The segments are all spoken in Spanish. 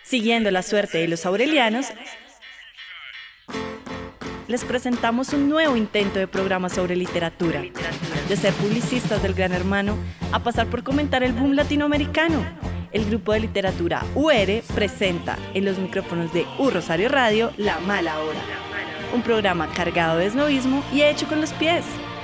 Siguiendo la suerte de los aurelianos, les presentamos un nuevo intento de programa sobre literatura. De ser publicistas del Gran Hermano a pasar por comentar el boom latinoamericano. El grupo de literatura UR presenta en los micrófonos de U Rosario Radio La Mala Hora. Un programa cargado de esnovismo y hecho con los pies.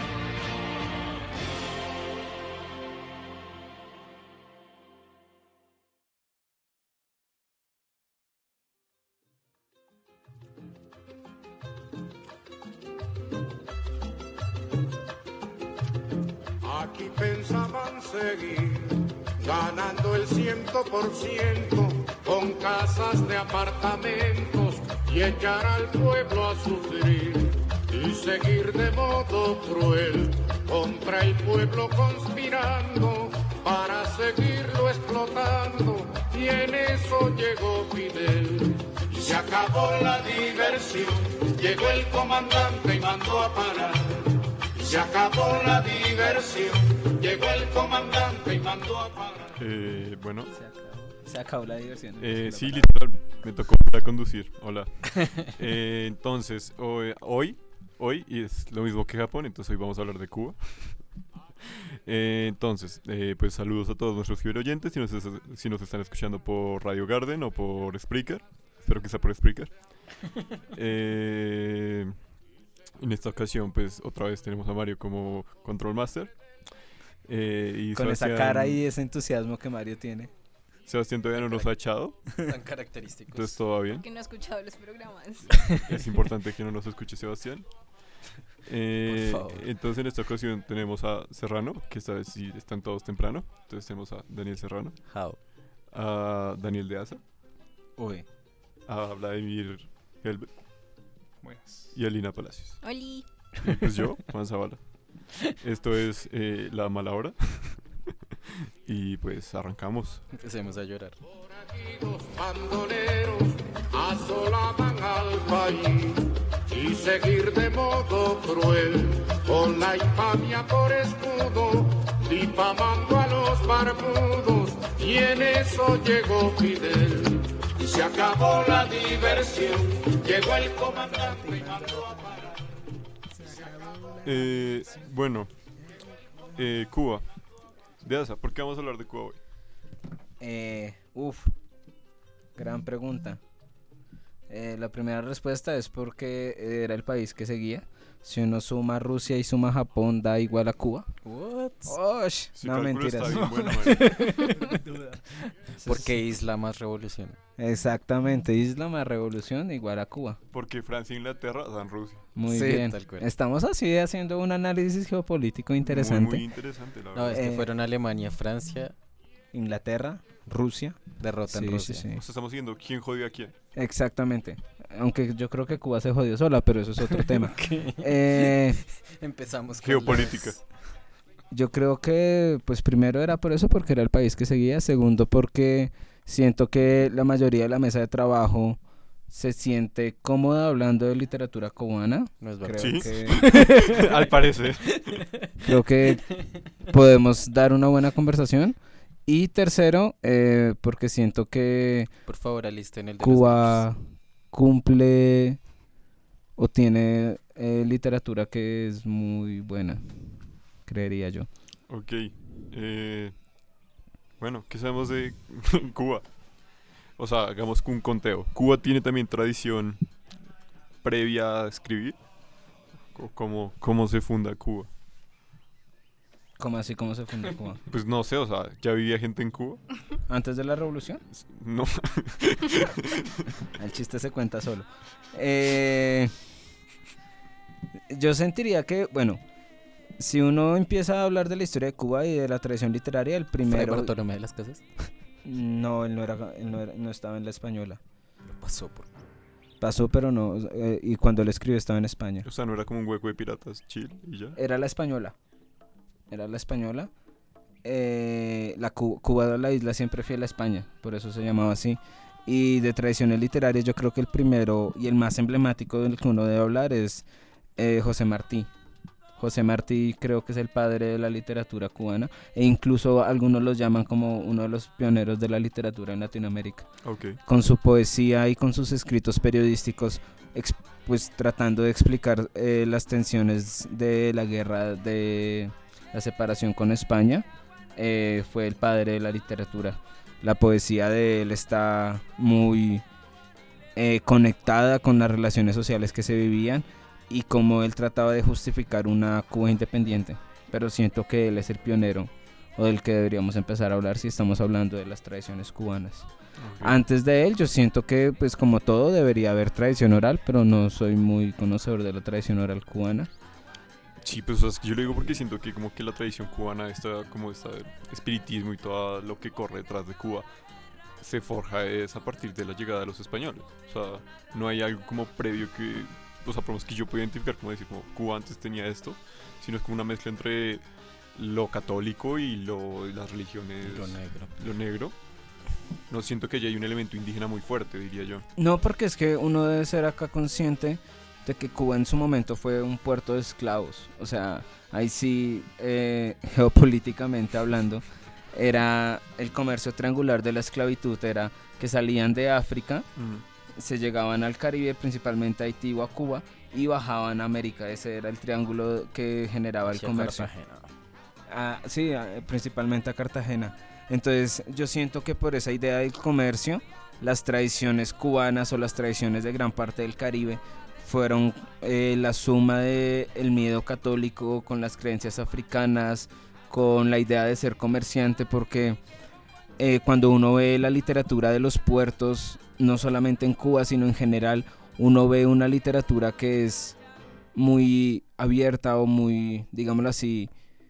Aquí pensaban seguir ganando el 100% con casas de apartamentos y echar al pueblo a sufrir y seguir de modo cruel contra el pueblo conspirando para seguirlo explotando, y en eso llegó Fidel y se acabó la diversión. Llegó el comandante y mandó a parar. Se acabó la diversión, llegó el comandante y mandó a parar. Bueno. Se acabó la diversión. Sí, literal, me tocó para conducir. Hola. Entonces, hoy, y es lo mismo que Japón, entonces hoy vamos a hablar de Cuba. Entonces, pues saludos a todos nuestros ciberoyentes, si nos están escuchando por Radio Garden o por Spreaker. Espero que sea por Spreaker. En esta ocasión, pues, otra vez tenemos a Mario como Control Master. Y con esa cara y ese entusiasmo que Mario tiene. Sebastián todavía no nos ha echado. Tan característicos. Entonces, todo va bien. Que no ha escuchado los programas. Es importante que no nos escuche Sebastián. Por favor. Entonces, en esta ocasión tenemos a Serrano, que esta vez sí están todos temprano. Entonces, tenemos a Daniel Serrano. How? A Daniel de Asa. Uy. A Vladimir Helbet. Buenas. Y a Lina Palacios. Oli. Y pues yo, Juan Zavala. Esto es La Mala Hora. Y pues arrancamos. Empecemos a llorar. Por aquí los bandoleros asolaban al país y seguir de modo cruel con la infamia por escudo, difamando a los barbudos, y en eso llegó Fidel. Y se acabó la diversión, llegó el comandante y mandó a parar. Bueno, Cuba. De Asa, ¿por qué vamos a hablar de Cuba hoy? Gran pregunta. La primera respuesta es porque era el país que seguía. Si uno suma Rusia y suma Japón, da igual a Cuba. What? No, mentiras. Está bien bueno, Porque isla más revolución. Exactamente, isla más revolución igual a Cuba. Porque Francia e Inglaterra dan Rusia. Muy Sí, bien. tal cual. Estamos así haciendo un análisis geopolítico interesante. Muy interesante, la No, verdad. es que fueron Alemania, Francia, Inglaterra, Rusia. derrota en Rusia. Sí. O sea, estamos viendo quién jodió a quién. Exactamente. Aunque yo creo que Cuba se jodió sola, pero eso es otro tema. Empezamos con Geopolítica. Yo creo que, pues primero era por eso, porque era el país que seguía. Segundo, porque siento que la mayoría de la mesa de trabajo se siente cómoda hablando de literatura cubana. No es verdad. Creo Sí. que Al parecer. creo que podemos dar una buena conversación. Y tercero, porque siento que Por favor, alisten el de Cuba cumple o tiene literatura que es muy buena, creería yo. Ok. Bueno, ¿qué sabemos de Cuba? O sea, hagamos un conteo. ¿Cuba tiene también tradición previa a escribir? ¿Cómo se funda Cuba? ¿Cómo así? ¿Cómo se fundó Cuba? Pues no sé, o sea, ¿ya vivía gente en Cuba? ¿Antes de la revolución? No. El chiste se cuenta solo. Yo sentiría que, bueno, si uno empieza a hablar de la historia de Cuba y de la tradición literaria, el Fray primero... Bartolomé de las Casas. No, no estaba en la española. Lo pasó por... Pasó, pero no, y cuando él escribió estaba en España. O sea, no era como un hueco de piratas chill y ya. Era la española. Cuba, la isla siempre fiel a España, por eso se llamaba así. Y de tradiciones literarias, yo creo que el primero y el más emblemático del que uno debe hablar es José Martí. José Martí creo que es el padre de la literatura cubana, e incluso algunos los llaman como uno de los pioneros de la literatura en Latinoamérica. Ok. Con su poesía y con sus escritos periodísticos, pues tratando de explicar las tensiones de la guerra de la separación con España, fue el padre de la literatura. La poesía de él está muy conectada con las relaciones sociales que se vivían y cómo él trataba de justificar una Cuba independiente. Pero siento que él es el pionero o del que deberíamos empezar a hablar si estamos hablando de las tradiciones cubanas. Ok. Antes de él yo siento que pues como todo debería haber tradición oral, pero no soy muy conocedor de la tradición oral cubana. Sí, pues o sea, es que yo lo digo porque siento que como que la tradición cubana, como este espiritismo y todo lo que corre detrás de Cuba, se forja es a partir de la llegada de los españoles. O sea, no hay algo como previo que, o sea, por lo menos que yo puedo identificar como decir, como Cuba antes tenía esto, sino es como una mezcla entre lo católico y las religiones, lo negro. No siento que ya hay un elemento indígena muy fuerte, diría yo. No, porque es que uno debe ser acá consciente de que Cuba en su momento fue un puerto de esclavos. O sea, ahí sí, geopolíticamente hablando, era el comercio triangular de la esclavitud, era que salían de África, se llegaban al Caribe, principalmente a Haití o a Cuba, y bajaban a América. Ese era el triángulo que generaba el Hacia comercio. Cartagena. Sí, principalmente a Cartagena. Entonces yo siento que por esa idea del comercio, las tradiciones cubanas o las tradiciones de gran parte del Caribe fueron la suma del miedo católico con las creencias africanas, con la idea de ser comerciante, porque cuando uno ve la literatura de los puertos, no solamente en Cuba, sino en general, uno ve una literatura que es muy abierta o muy, digámoslo así,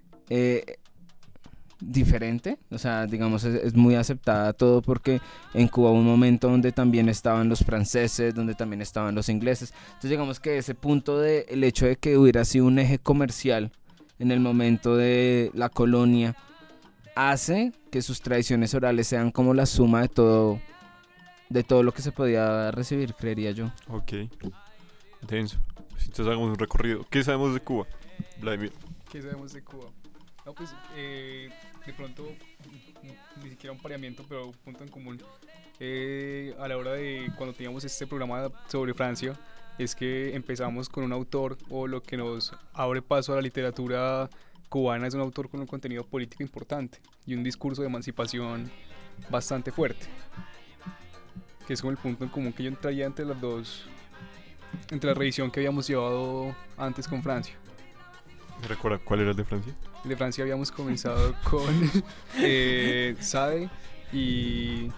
diferente, o sea, digamos, es muy aceptada todo, porque en Cuba hubo un momento donde también estaban los franceses, donde también estaban los ingleses. Entonces digamos que ese punto de el hecho de que hubiera sido un eje comercial en el momento de la colonia hace que sus tradiciones orales sean como la suma de todo lo que se podía recibir, creería yo. Ok. Denso. Entonces hagamos un recorrido. ¿Qué sabemos de Cuba, Vladimir? ¿Qué sabemos de Cuba? No, pues de pronto ni siquiera un pareamiento, pero un punto en común a la hora de cuando teníamos este programa sobre Francia, es que empezamos con un autor, o lo que nos abre paso a la literatura cubana es un autor con un contenido político importante y un discurso de emancipación bastante fuerte, que es como el punto en común que yo entraría entre las dos, entre la revisión que habíamos llevado antes con Francia. ¿Me recuerda cuál era el de Francia? El de Francia habíamos comenzado con Sade y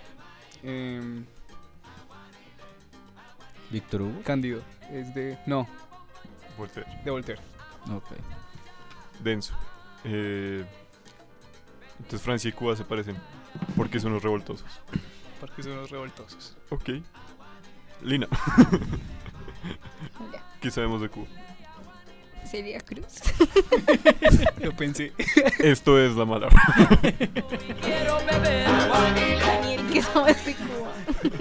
Víctor Hugo. Cándido. Es de... No, Voltaire. de Voltaire. Okay. Denso. Entonces Francia y Cuba se parecen porque son los revoltosos. Porque son los revoltosos. Ok. Lina. Hola, ¿Qué sabemos de Cuba? Celia Cruz. Lo pensé. Esto es la mala. Daniel, ¿qué sabes de Cuba?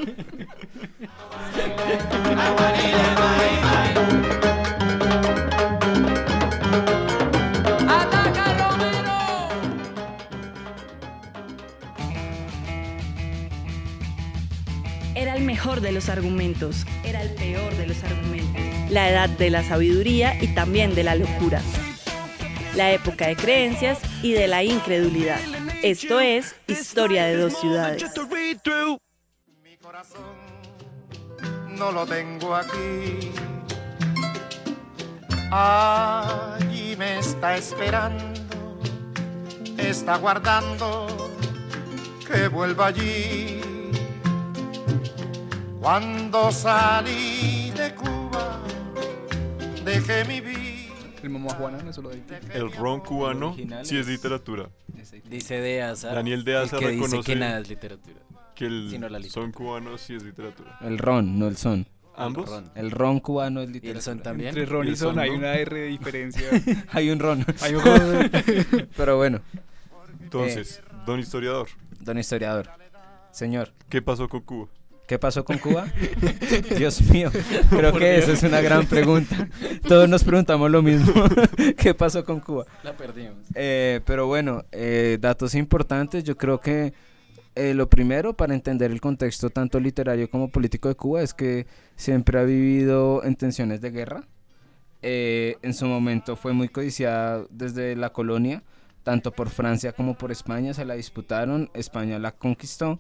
Era el mejor de los argumentos, era el peor de los argumentos. La edad de la sabiduría y también de la locura. La época de creencias y de la incredulidad. Esto es Historia de dos ciudades. Mi corazón no lo tengo aquí. Allí me está esperando, está guardando que vuelva allí. Cuando salí de Cuba, dejé mi vida. El Mamá Juana no es solo de ahí. El ron cubano original sí es es- literatura. Dice de Azar. Daniel de Asa que dice reconoce que nada es literatura. que el sino la literatura. son cubano sí es literatura. El ron, no el son. ¿Ambos? Ron. El ron cubano es ¿Y literatura. el son también? Entre Ron ¿Y y el Son son, hay no? una R de diferencia. Hay un ron. Hay un Ron. Pero bueno, Entonces, don historiador, don historiador. Señor, ¿qué pasó con Cuba? ¿Qué pasó con Cuba? Dios mío, creo que esa es una gran pregunta. Todos nos preguntamos lo mismo. ¿Qué pasó con Cuba? La perdimos. Pero bueno, datos importantes. Yo creo que lo primero para entender el contexto tanto literario como político de Cuba es que siempre ha vivido en tensiones de guerra. En su momento fue muy codiciada desde la colonia, tanto por Francia como por España, se la disputaron, España la conquistó.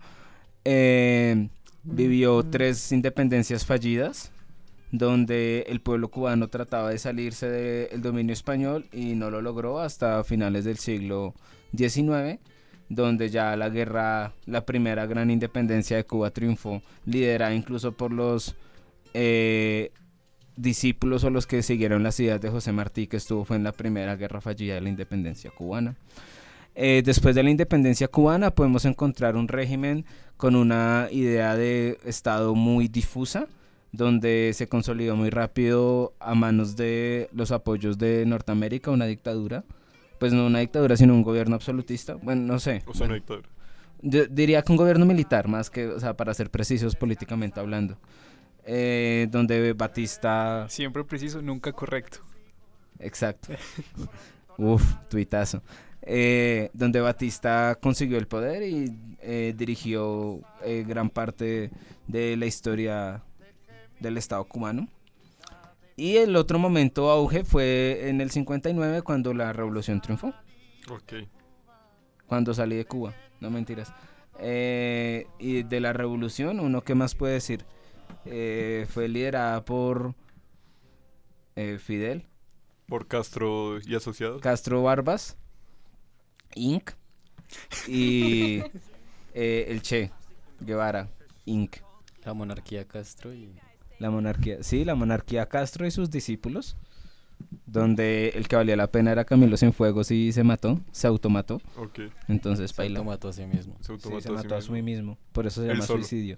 Vivió 3 independencias fallidas, donde el pueblo cubano trataba de salirse del dominio español y no lo logró hasta finales del siglo XIX, donde ya la guerra, la primera gran independencia de Cuba triunfó, liderada incluso por los discípulos o los que siguieron las ideas de José Martí, que fue en la primera guerra fallida de la independencia cubana. Después de la independencia cubana podemos encontrar un régimen con una idea de Estado muy difusa, donde se consolidó muy rápido a manos de los apoyos de Norteamérica, una dictadura, pues no una dictadura sino un gobierno absolutista, bueno, no sé. O sea, una dictadura. Yo diría que un gobierno militar, más que, o sea, para ser precisos políticamente hablando, donde Batista... Siempre preciso, nunca correcto. Exacto. Uf, tuitazo. Donde Batista consiguió el poder y dirigió gran parte de la historia del Estado cubano. Y el otro momento auge fue en el 59 cuando la revolución triunfó. Ok. Cuando salí de Cuba, no mentiras. Y de la revolución, uno qué más puede decir, fue liderada por Fidel. Por Castro y asociados. Castro Barbas, Inc. Y el Che Guevara, Inc. La monarquía Castro y... La monarquía, sí, la monarquía Castro y sus discípulos, donde el que valía la pena era Camilo Cienfuegos y se automató. Ok. Entonces, Se baila. automató a sí mismo. Se Sí, automató se a sí mató a sí mismo. mismo, por eso se Él llama solo. suicidio.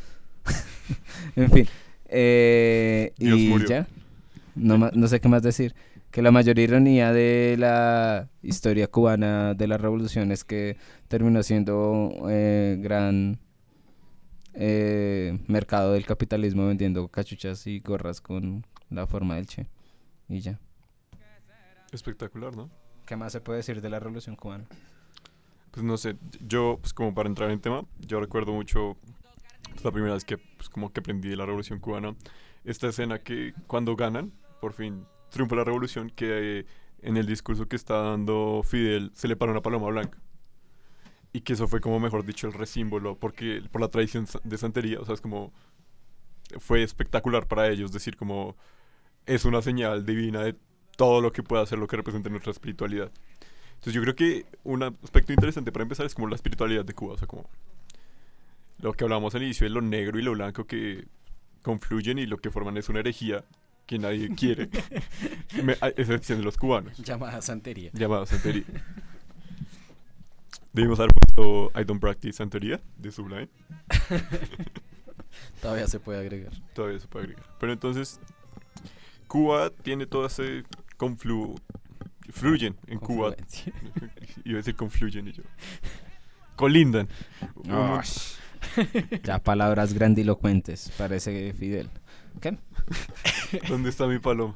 En fin, Dios y murió. ya, no sé qué más decir. Que la mayor ironía de la historia cubana de la revolución es que terminó siendo gran mercado del capitalismo vendiendo cachuchas y gorras con la forma del Che. Y ya. Espectacular, ¿no? ¿Qué más se puede decir de la revolución cubana? Pues no sé, yo, pues como para entrar en tema, yo recuerdo mucho, pues, la primera vez que, pues como que aprendí de la revolución cubana, esta escena que cuando ganan, por fin triunfa la revolución, que en el discurso que está dando Fidel se le para una paloma blanca. Y que eso fue como, mejor dicho, el resímbolo, porque por la tradición de santería, o sea, es como, fue espectacular para ellos decir como, es una señal divina de todo lo que pueda ser lo que representa nuestra espiritualidad. Entonces yo creo que un aspecto interesante para empezar es como la espiritualidad de Cuba, o sea, como lo que hablábamos al inicio de lo negro y lo blanco que confluyen y lo que forman es una herejía que nadie quiere, a excepción de los cubanos, Llamada santería. llamada santería. Debimos haber puesto I Don't Practice Santería de Sublime. Todavía se puede agregar. Todavía se puede agregar. Pero entonces, Cuba tiene todo ese fluyen en Cuba. Confluencia. Iba a decir confluyen y yo. Colindan. Ya palabras grandilocuentes, parece Fidel. ¿Qué? ¿Dónde está mi paloma?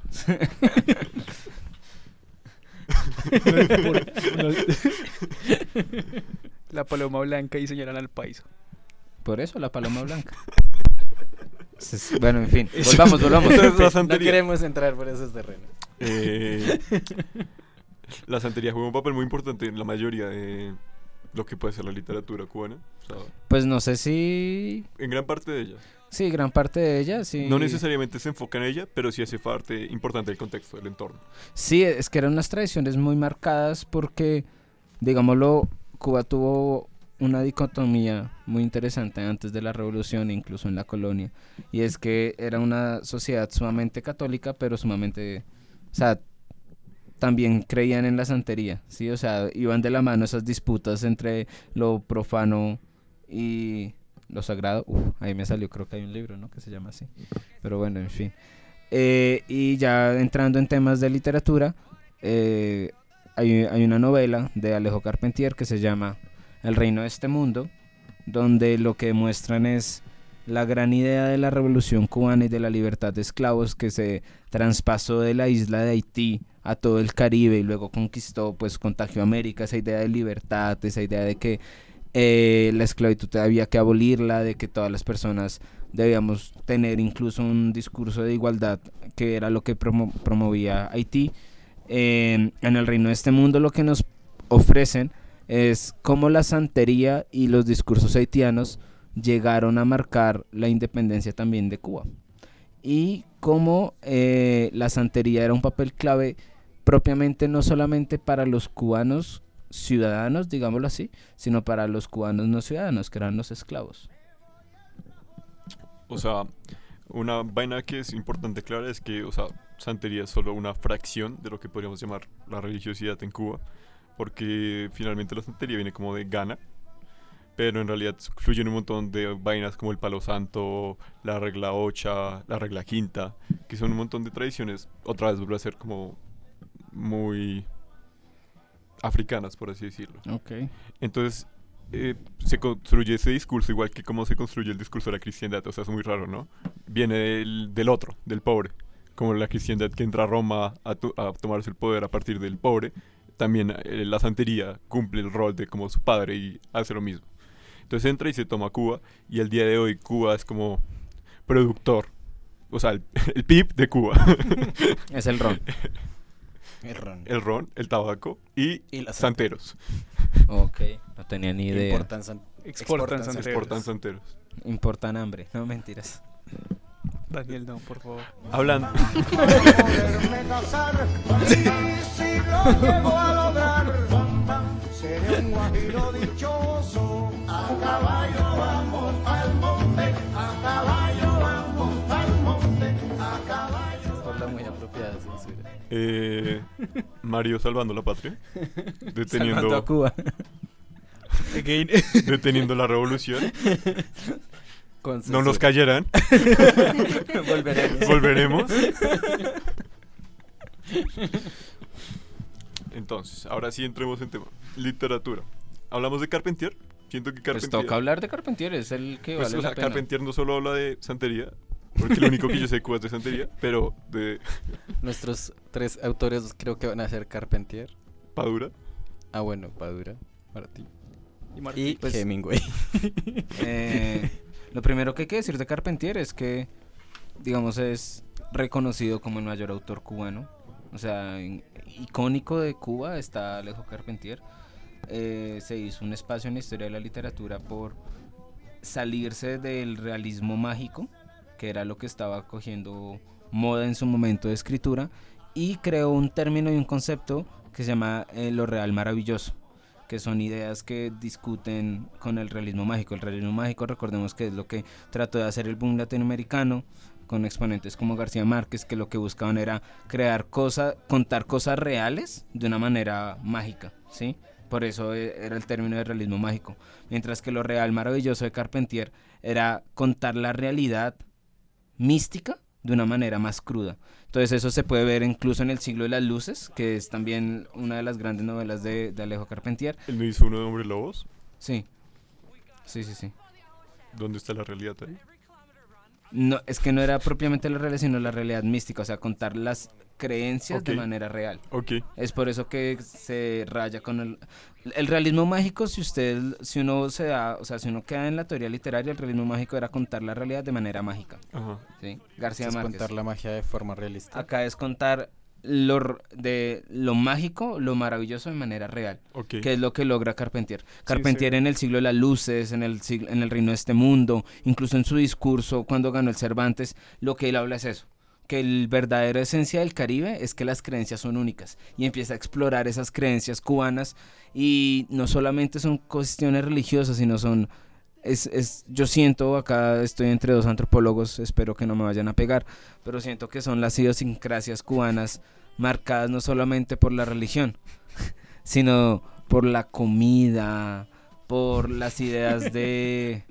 La paloma blanca y señalan al país. Por eso la paloma blanca. Bueno, en fin, volvamos. Entonces, la No santería. queremos entrar por esos terrenos. La santería juega un papel muy importante en la mayoría de lo que puede ser la literatura cubana. O sea, Pues no sé si... en gran parte de ella. Sí, gran parte de ella, sí. No necesariamente se enfoca en ella, pero sí hace parte importante del contexto, del entorno. Sí, es que eran unas tradiciones muy marcadas porque, digámoslo, Cuba tuvo una dicotomía muy interesante antes de la revolución, incluso en la colonia, y es que era una sociedad sumamente católica, pero sumamente, o sea, también creían en la santería, ¿sí? O sea, iban de la mano esas disputas entre lo profano y lo sagrado. Ahí me salió, creo que hay un libro, ¿no? Que se llama así, pero bueno, en fin. Y ya entrando en temas de literatura, hay una novela de Alejo Carpentier que se llama El reino de este mundo, donde lo que muestran es la gran idea de la revolución cubana y de la libertad de esclavos que se traspasó de la isla de Haití a todo el Caribe y luego conquistó, pues contagió América, esa idea de libertad, esa idea de que la esclavitud había que abolirla, de que todas las personas debíamos tener incluso un discurso de igualdad, que era lo que promovía Haití. En el reino de este mundo lo que nos ofrecen es cómo la santería y los discursos haitianos llegaron a marcar la independencia también de Cuba, y cómo la santería era un papel clave propiamente no solamente para los cubanos ciudadanos, digámoslo así, sino para los cubanos no ciudadanos, que eran los esclavos. O sea, una vaina que es importante aclarar es que, o sea, santería es solo una fracción de lo que podríamos llamar la religiosidad en Cuba, porque finalmente la santería viene como de Ghana, pero en realidad fluyen un montón de vainas como el palo santo, la regla ocha, la regla quinta, que son un montón de tradiciones, otra vez vuelve a ser como muy africanas, por así decirlo. Okay. Entonces, se construye ese discurso igual que como se construye el discurso de la cristiandad, o sea, es muy raro, ¿no? Viene del otro, del pobre, como la cristiandad que entra a Roma a tomarse el poder a partir del pobre, también la santería cumple el rol de como su padre y hace lo mismo. Entonces entra y se toma Cuba, y al día de hoy Cuba es como productor, o sea, el PIB de Cuba. Es el ron. El ron, el tabaco y las santeros. Ok, no tenía ni idea. Exportan santeros. Exportan santeros. Importan hambre, no mentiras. Daniel, no, por favor. Hablando. Poderme casar, y si lo llego a lograr, seré un guajiro dichoso. A caballo vamos al monte, a caballo vamos al monte, a caballo. Por la muy apropiada censura. Mario salvando la patria, Salvando a Cuba. Again. deteniendo la revolución. Con No nos censura. callarán. Volveremos. Entonces, ahora sí entremos en tema. Literatura. Hablamos de Carpentier. Siento que Pues Carpentier. toca hablar de Carpentier, es el que Pues, vale o sea, la pena. Carpentier no solo habla de santería, porque lo único que yo sé de Cuba es de santería, pero de Nuestros 3 autores creo que van a ser Carpentier. Padura. Ah, bueno, Padura, Martí. Y Y pues, Hemingway. Lo primero que hay que decir de Carpentier es que, digamos, es reconocido como el mayor autor cubano. O sea, icónico de Cuba está Alejo Carpentier. Se hizo un espacio en la historia de la literatura por salirse del realismo mágico, que era lo que estaba cogiendo moda en su momento de escritura, y creó un término y un concepto que se llama lo real maravilloso, que son ideas que discuten con el realismo mágico. El realismo mágico, recordemos que es lo que trató de hacer el boom latinoamericano, con exponentes como García Márquez, que lo que buscaban era crear cosas, contar cosas reales de una manera mágica, ¿sí? Por eso era el término de realismo mágico. Mientras que lo real maravilloso de Carpentier era contar la realidad mística de una manera más cruda. Entonces eso se puede ver incluso en El siglo de las luces, que es también una de las grandes novelas de Alejo Carpentier. Él no hizo uno de Hombre Lobos. Sí. ¿Dónde está la realidad ahí? No, es que no era propiamente la realidad, sino la realidad mística, o sea, contar las creencias de Ok. manera real. Ok. Es por eso que se raya con el realismo mágico. Si uno se da, o sea, si uno queda en la teoría literaria, el realismo mágico era contar la realidad de manera mágica, Ajá. ¿sí? García Es Márquez. contar la magia de forma realista. Acá es contar lo mágico, lo maravilloso de manera real, Ok. que es lo que logra Carpentier. Carpentier en El siglo de las luces, en el reino de este mundo, incluso en su discurso cuando ganó el Cervantes, lo que él habla es eso, que la verdadera esencia del Caribe es que las creencias son únicas, y empieza a explorar esas creencias cubanas, y no solamente son cuestiones religiosas, sino son... yo siento, acá estoy entre dos antropólogos, espero que no me vayan a pegar, pero siento que son las idiosincrasias cubanas marcadas no solamente por la religión, sino por la comida, por las ideas de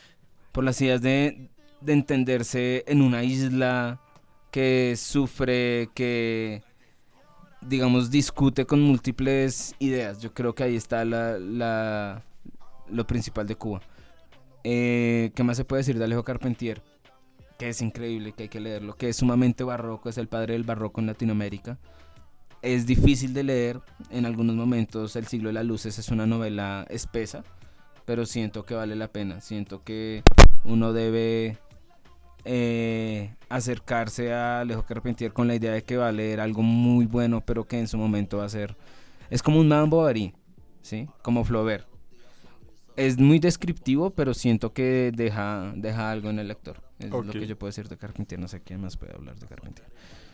entenderse en una isla que sufre, que digamos discute con múltiples ideas. Yo creo que ahí está lo principal de Cuba. ¿Qué más se puede decir de Alejo Carpentier? Que es increíble, que hay que leerlo, que es sumamente barroco, es el padre del barroco en Latinoamérica. Es difícil de leer, en algunos momentos El siglo de las luces es una novela espesa, pero siento que vale la pena, siento que uno debe acercarse a Alejo Carpentier con la idea de que va a leer algo muy bueno, pero que en su momento va a ser... Es como un Madame Bovary, ¿sí? Como Flaubert. Es muy descriptivo, pero siento que deja algo en el lector. Es lo que yo puedo decir de Carpentier. No sé quién más puede hablar de Carpentier.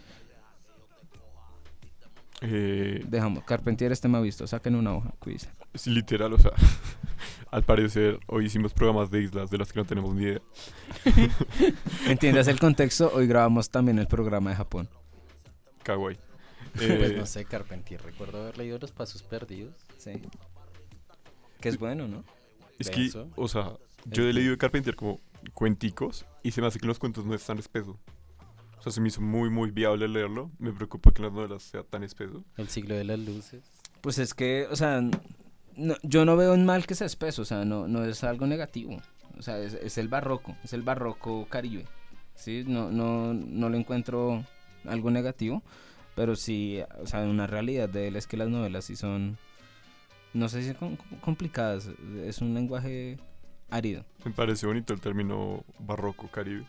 Dejamos. Carpentier este me ha visto. Saquen una hoja, quiz. Es literal, o sea, al parecer hoy hicimos programas de islas de las que no tenemos ni idea. ¿Entiendes el contexto? Hoy grabamos también el programa de Japón. Kawaii. Pues no sé, Carpentier. Recuerdo haber leído Los Pasos Perdidos. Sí. Que es bueno, ¿no? Es que, Denso. o sea, yo he leído de Carpentier como cuenticos y se me hace que los cuentos no es tan espeso. O sea, se me hizo muy, muy viable leerlo. Me preocupa que en las novelas sea tan espeso. El siglo de las luces. Pues es que, o sea, yo no veo un mal que sea espeso, o sea, no es algo negativo. O sea, es el barroco caribe. ¿Sí? No le encuentro algo negativo, pero sí, o sea, una realidad de él es que las novelas sí son, no sé si son complicadas, es un lenguaje árido. Me parece bonito el término barroco caribe.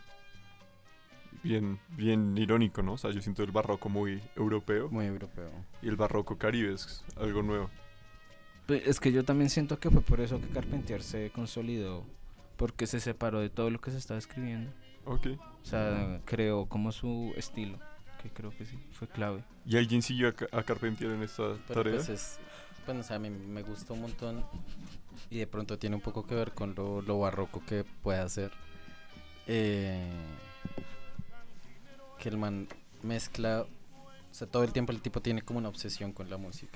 Bien irónico, ¿no? O sea, yo siento el barroco muy europeo Muy europeo. y el barroco caribe es algo nuevo. Pues es que yo también siento que fue por eso que Carpentier se consolidó, porque se separó de todo lo que se estaba escribiendo. Ok. O sea, creó como su estilo, que creo que sí, fue clave. ¿Y alguien siguió a Carpentier en esta Pero tarea? pues bueno, o sea, a mí me gustó un montón y de pronto tiene un poco que ver con lo barroco que puede hacer. Que el man mezcla, o sea, todo el tiempo el tipo tiene como una obsesión con la música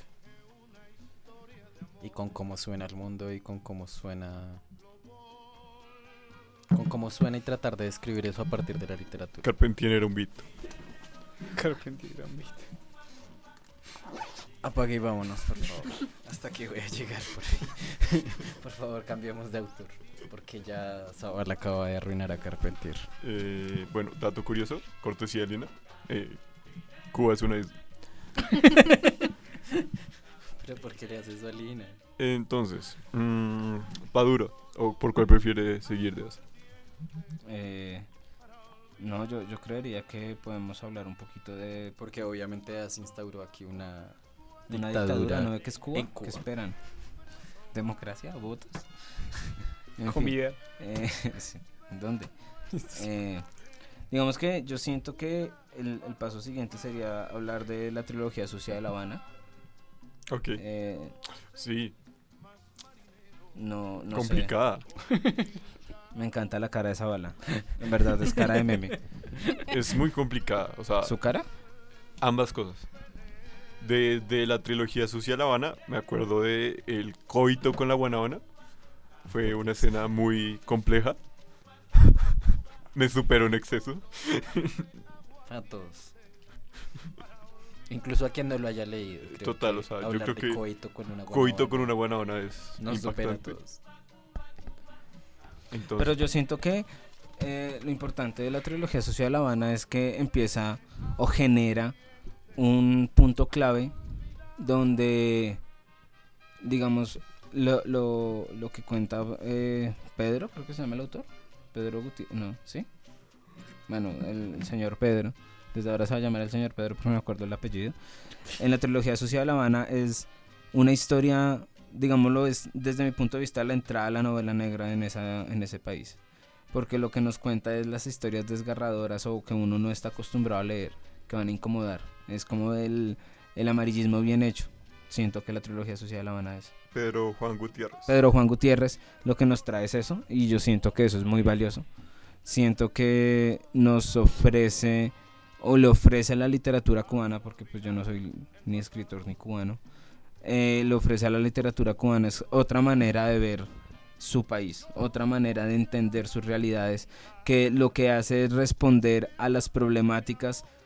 y con cómo suena el mundo y con cómo suena y tratar de describir eso a partir de la literatura. Carpentier era un beat. Carpentier era un beat. Apague y vámonos, por favor. Hasta aquí voy a llegar por ahí. Por favor, cambiemos de autor, porque ya Zabal acaba de arruinar a Carpentier. Bueno, dato curioso, cortesía de Lina. Cuba es una isla. Pero ¿por qué le haces eso a Lina? Entonces, Padura, ¿o por cuál prefiere seguir de eso? No, yo creería que podemos hablar un poquito de Porque obviamente se instauró aquí una dictadura, ¿no? ¿Qué es Cuba? en Cuba. ¿Qué esperan? ¿Democracia? ¿Votos? En fin, Comida. sí, ¿dónde? Digamos que yo siento que el paso siguiente sería hablar de la trilogía sucia de La Habana. Ok. Sí, No complicada. sé, me encanta la cara de esa bala. En verdad es cara de meme. Es muy complicada. O sea, ¿Su cara? ambas cosas. De la trilogía Sucia La Habana, me acuerdo de el coito con la Guanábana. Fue una escena muy compleja. Me superó en exceso. A todos. Incluso a quien no lo haya leído. Creo Total, que o sea, yo hablar creo de que coito con una Coito con guanábana una Guanábana es nos supera a impactante. todos. Entonces, Pero yo siento que lo importante de la trilogía Sucia de La Habana es que empieza o genera un punto clave donde, digamos, lo que cuenta Pedro, creo que se llama el autor, Pedro Gutiérrez, no, ¿sí? Bueno, el señor Pedro, desde ahora se va a llamar el señor Pedro porque no me acuerdo el apellido. En la trilogía Sucia de La Habana es una historia, digámoslo, es desde mi punto de vista la entrada a la novela negra en ese país, porque lo que nos cuenta es las historias desgarradoras o que uno no está acostumbrado a leer, que van a incomodar, es como el amarillismo bien hecho. Siento que la trilogía Sucia de La Habana es Pedro Juan Gutiérrez. Pedro Juan Gutiérrez, lo que nos trae es eso, y yo siento que eso es muy valioso. Siento que nos ofrece o le ofrece a la literatura cubana, porque pues yo no soy ni escritor ni cubano, le ofrece a la literatura cubana es otra manera de ver su país, otra manera de entender sus realidades, que lo que hace es responder a las problemáticas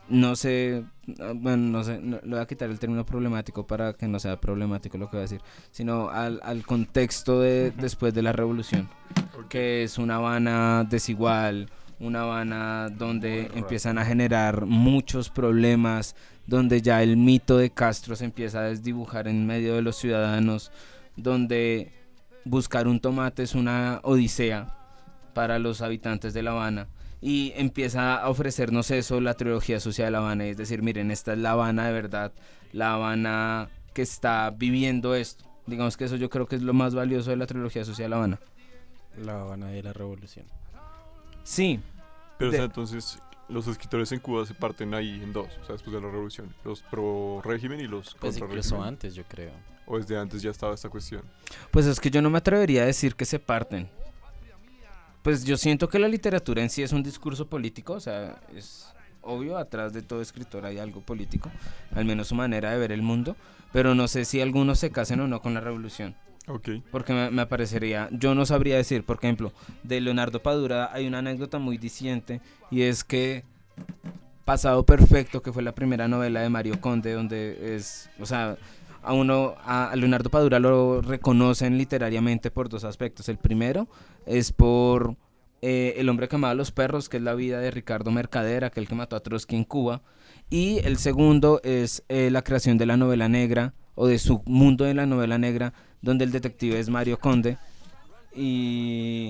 no sé, bueno, no sé, le voy a quitar el término problemático para que no sea problemático lo que voy a decir, sino al contexto de después de la revolución, que es una Habana desigual, una Habana donde empiezan a generar muchos problemas, donde ya el mito de Castro se empieza a desdibujar en medio de los ciudadanos, donde buscar un tomate es una odisea para los habitantes de La Habana, y empieza a ofrecernos eso la trilogía sucia de La Habana, es decir, miren, esta es La Habana de verdad, La Habana que está viviendo esto. Digamos que eso yo creo que es lo más valioso de la trilogía sucia de La Habana. La Habana de la Revolución. Sí. Pero, o sea, entonces, los escritores en Cuba se parten ahí en dos, o sea, después de la revolución. Los pro régimen y los Pues contra incluso régimen. antes, yo creo. O desde antes ya estaba esta cuestión. Pues es que yo no me atrevería a decir que se parten. Pues yo siento que la literatura en sí es un discurso político, o sea, es obvio, atrás de todo escritor hay algo político, al menos su manera de ver el mundo, pero no sé si algunos se casen o no con la revolución. Ok. Porque me parecería, yo no sabría decir, por ejemplo, de Leonardo Padura hay una anécdota muy diciente, y es que Pasado Perfecto, que fue la primera novela de Mario Conde, donde es, o sea, a Leonardo Padura lo reconocen literariamente por dos aspectos. El primero es por El hombre que amaba a los perros, que es la vida de Ricardo Mercader, aquel que mató a Trotsky en Cuba, y el segundo es la creación de la novela negra, o de su mundo de la novela negra, donde el detective es Mario Conde, y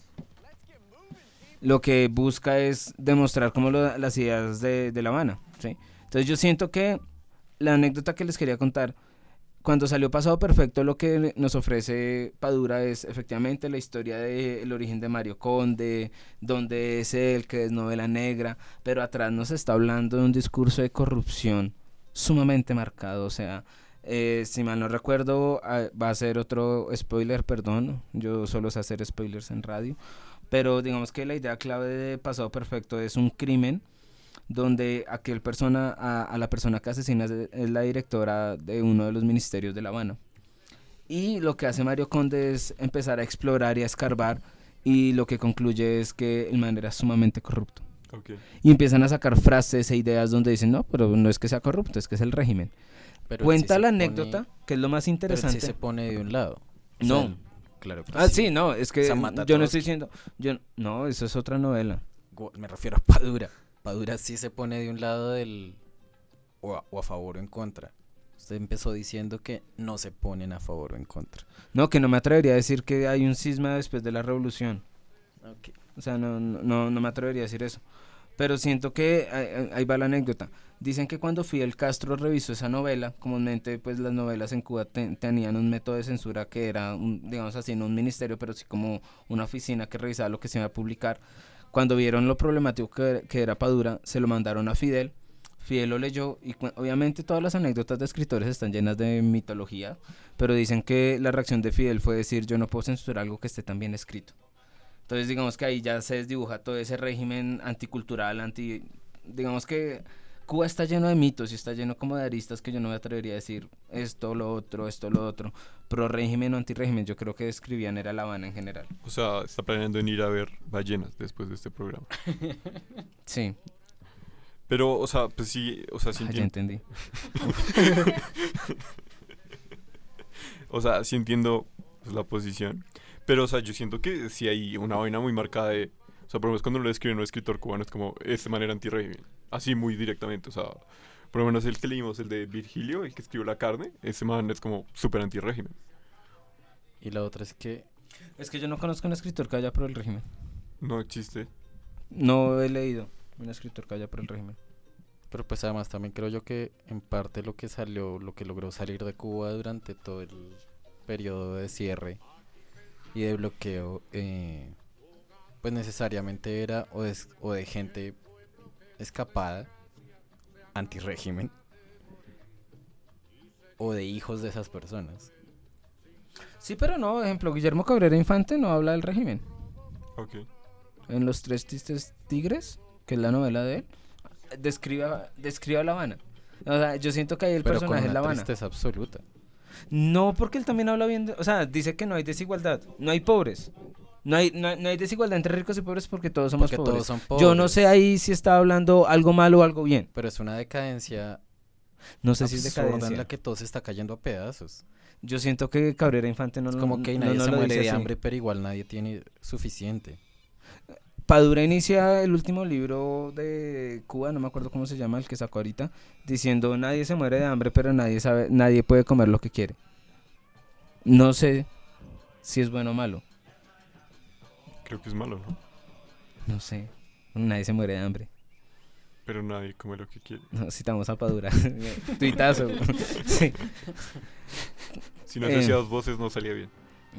lo que busca es demostrar como las ideas de La Habana, ¿sí? Entonces yo siento que la anécdota que les quería contar, cuando salió Pasado Perfecto, lo que nos ofrece Padura es efectivamente la historia del origen de Mario Conde, donde es él, que es novela negra, pero atrás nos está hablando de un discurso de corrupción sumamente marcado. O sea, si mal no recuerdo, va a ser otro spoiler, perdón, yo solo sé hacer spoilers en radio, pero digamos que la idea clave de Pasado Perfecto es un crimen donde aquel persona, a la persona que asesina es la directora de uno de los ministerios de La Habana. Y lo que hace Mario Conde es empezar a explorar y a escarbar, y lo que concluye es que el man era sumamente corrupto. Okay. Y empiezan a sacar frases e ideas donde dicen, no, pero no es que sea corrupto, es que es el régimen. Pero Cuenta él sí la se anécdota, pone- que es lo más Pero él interesante. sí se pone de un lado. O No. sea, claro que Sí, no, es que O sea, mata a yo no todos. estoy diciendo, no, eso es otra novela. Me refiero a Padura. Padura sí se pone de un lado del... o a favor o en contra. Usted empezó diciendo que no se ponen a favor o en contra. No, que no me atrevería a decir que hay un cisma después de la revolución. Okay. O sea, no me atrevería a decir eso. Pero siento que ahí va la anécdota. Dicen que cuando Fidel Castro revisó esa novela, comúnmente pues las novelas en Cuba tenían un método de censura que era, digamos así, no un ministerio, pero sí como una oficina que revisaba lo que se iba a publicar. Cuando vieron lo problemático que era Padura, se lo mandaron a Fidel. Fidel lo leyó y obviamente todas las anécdotas de escritores están llenas de mitología, pero dicen que la reacción de Fidel fue decir, yo no puedo censurar algo que esté tan bien escrito. Entonces digamos que ahí ya se desdibuja todo ese régimen anticultural, digamos que Cuba está lleno de mitos y está lleno como de aristas que yo no me atrevería a decir esto, lo otro, pro régimen o antirrégimen. Yo creo que describían era La Habana en general. O sea, está planeando en ir a ver ballenas después de este programa. Sí, Pero, o sea, pues sí, o sea, sí ya entiendo. entendí. O sea, sí entiendo pues, la posición. Pero, o sea, yo siento que sí hay una vaina muy marcada de... O sea, por lo menos cuando lo escribe un escritor cubano es como, es de manera antirrégimen. Así muy directamente, o sea... Por lo menos el que leímos, el de Virgilio, el que escribió La carne, ese man es como súper antirrégimen. Y la otra es que... Es que yo no conozco un escritor que haya pro el régimen. No existe. No he leído un escritor que haya pro el régimen. Pero pues además también creo yo que en parte lo que logró salir de Cuba durante todo el periodo de cierre y de bloqueo, pues necesariamente era o de gente escapada, antirrégimen, o de hijos de esas personas. Sí, pero no, por ejemplo, Guillermo Cabrera Infante no habla del régimen. Ok. En Los Tres Tristes Tigres, que es la novela de él, describe a La Habana. O sea, yo siento que ahí el Pero con personaje es La una Habana. tristeza absoluta. No, porque él también habla bien, o sea, dice que no hay desigualdad, no hay pobres. No hay desigualdad entre ricos y pobres porque todos somos Porque pobres. todos son Yo no pobres. sé ahí si está hablando algo malo o algo bien. Pero es una decadencia No sé si es absurda en decadencia. la que todo se está cayendo a pedazos. Yo siento que Cabrera Infante no Es lo como que no nadie nos se lo muere dice de así. hambre, pero igual nadie tiene suficiente. Padura inicia el último libro de Cuba, no me acuerdo cómo se llama, el que sacó ahorita, diciendo nadie se muere de hambre, pero nadie puede comer lo que quiere. No sé si es bueno o malo, Creo que es malo, ¿no? no sé. Nadie se muere de hambre. Pero nadie come lo que quiere. No, citamos a Padura. Tuitazo. Sí. Si no decía dos voces no salía bien.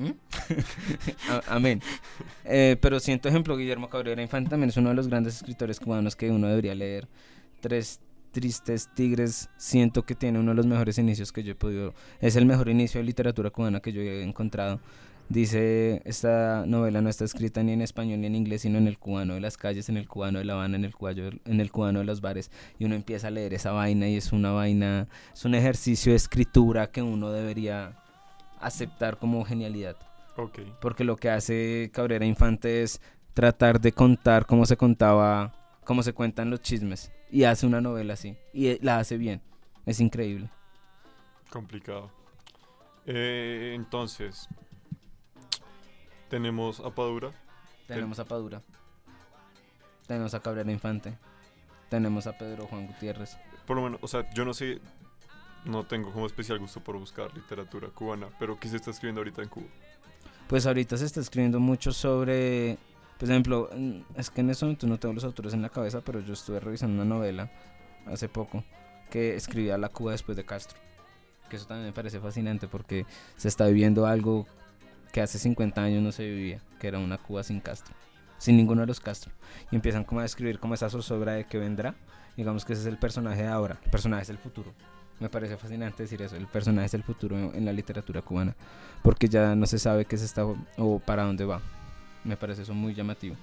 Amén. Pero siento ejemplo, Guillermo Cabrera Infante también es uno de los grandes escritores cubanos que uno debería leer. Tres Tristes Tigres, siento que tiene uno de los mejores inicios que yo he podido. Es el mejor inicio de literatura cubana que yo he encontrado. Dice, esta novela no está escrita ni en español ni en inglés, sino en el cubano de las calles, en el cubano de La Habana, en el cubano de los bares. Y uno empieza a leer esa vaina y es una vaina, es un ejercicio de escritura que uno debería aceptar como genialidad. Ok. Porque lo que hace Cabrera Infante es tratar de contar cómo se cuentan los chismes. Y hace una novela así. Y la hace bien. Es increíble. Complicado. Entonces, tenemos a Padura. Tenemos a Padura. Tenemos a Cabrera Infante. Tenemos a Pedro Juan Gutiérrez. Por lo menos, o sea, yo no sé, no tengo como especial gusto por buscar literatura cubana, pero ¿qué se está escribiendo ahorita en Cuba? Pues ahorita se está escribiendo mucho sobre, por ejemplo, es que en eso momento no tengo los autores en la cabeza, pero yo estuve revisando una novela hace poco que escribía La Cuba después de Castro. Que eso también me parece fascinante porque se está viviendo algo que hace 50 años no se vivía, que era una Cuba sin Castro, sin ninguno de los Castro. Y empiezan como a describir como esa zozobra de que vendrá. Digamos que ese es el personaje de ahora, el personaje es el futuro. Me parece fascinante decir eso, el personaje es el futuro en la literatura cubana, porque ya no se sabe qué se está o para dónde va. Me parece eso muy llamativo.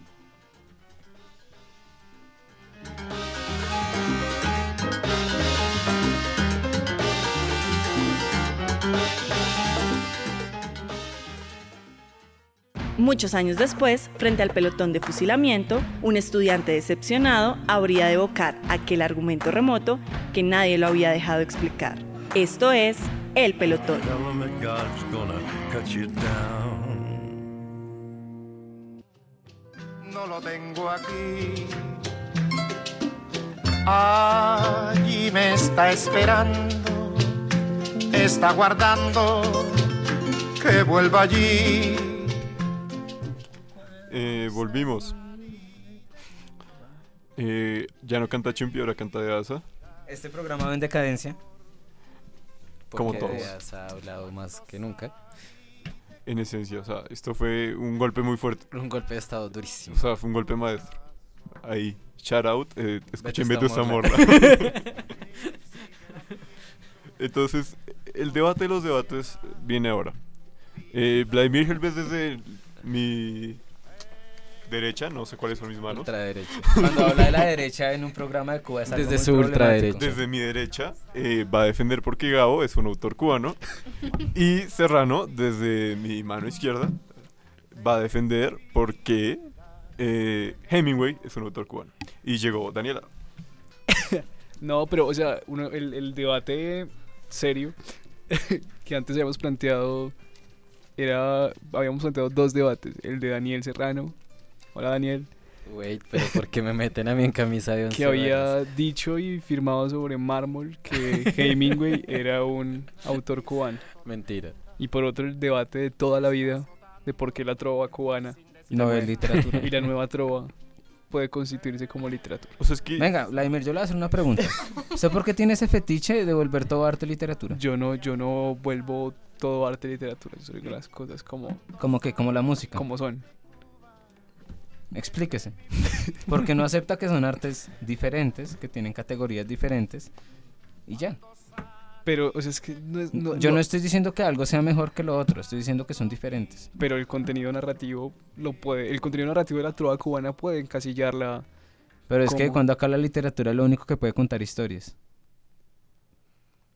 Muchos años después, frente al pelotón de fusilamiento, un estudiante decepcionado habría de evocar aquel argumento remoto que nadie lo había dejado explicar. Esto es El Pelotón. No lo tengo aquí. Allí me está esperando, está guardando que vuelva allí. Volvimos. Ya no canta Chimpi, ahora canta de Asa. Este programa va en decadencia. Como Porque todos. ya se ha hablado más que nunca. En esencia, o sea, esto fue un golpe muy fuerte. Un golpe de estado durísimo. O sea, fue un golpe maestro. Ahí, shout out, escuchen Vetusta Vetusta Morla. Entonces, el debate de los debates viene ahora. Vladimir Helves desde mi derecha, no sé cuáles son mis manos. Ultraderecha. Cuando habla de la derecha en un programa de Cuba es algo Desde muy su problemático. ultraderecha. Desde mi derecha va a defender porque Gabo es un autor cubano. Y Serrano, desde mi mano izquierda, va a defender porque Hemingway es un autor cubano. Y llegó Daniela. No, pero, o sea, el debate serio que antes habíamos planteado habíamos planteado dos debates, el de Daniel Serrano. Hola, Daniel. Wait, pero ¿por qué me meten a mí en camisa de 11 Que había varas? dicho y firmado sobre mármol que Hemingway era un autor cubano. Mentira. Y por otro, el debate de toda la vida de por qué la trova cubana No es literatura. y la nueva trova puede constituirse como literatura. O sea, es que Venga, Vladimir, yo le voy a hacer una pregunta. ¿Usted por qué tiene ese fetiche de volver todo arte literatura? Yo no vuelvo todo arte literatura, yo digo las cosas como Como la música. son. Explíquese. Porque no acepta que son artes diferentes, que tienen categorías diferentes y ya. Pero, o sea, es que Yo no estoy diciendo que algo sea mejor que lo otro, estoy diciendo que son diferentes. pero el contenido narrativo el contenido narrativo de la trova cubana puede encasillarla. Pero es que ¿Cómo? cuando acá la literatura es lo único que puede contar historias.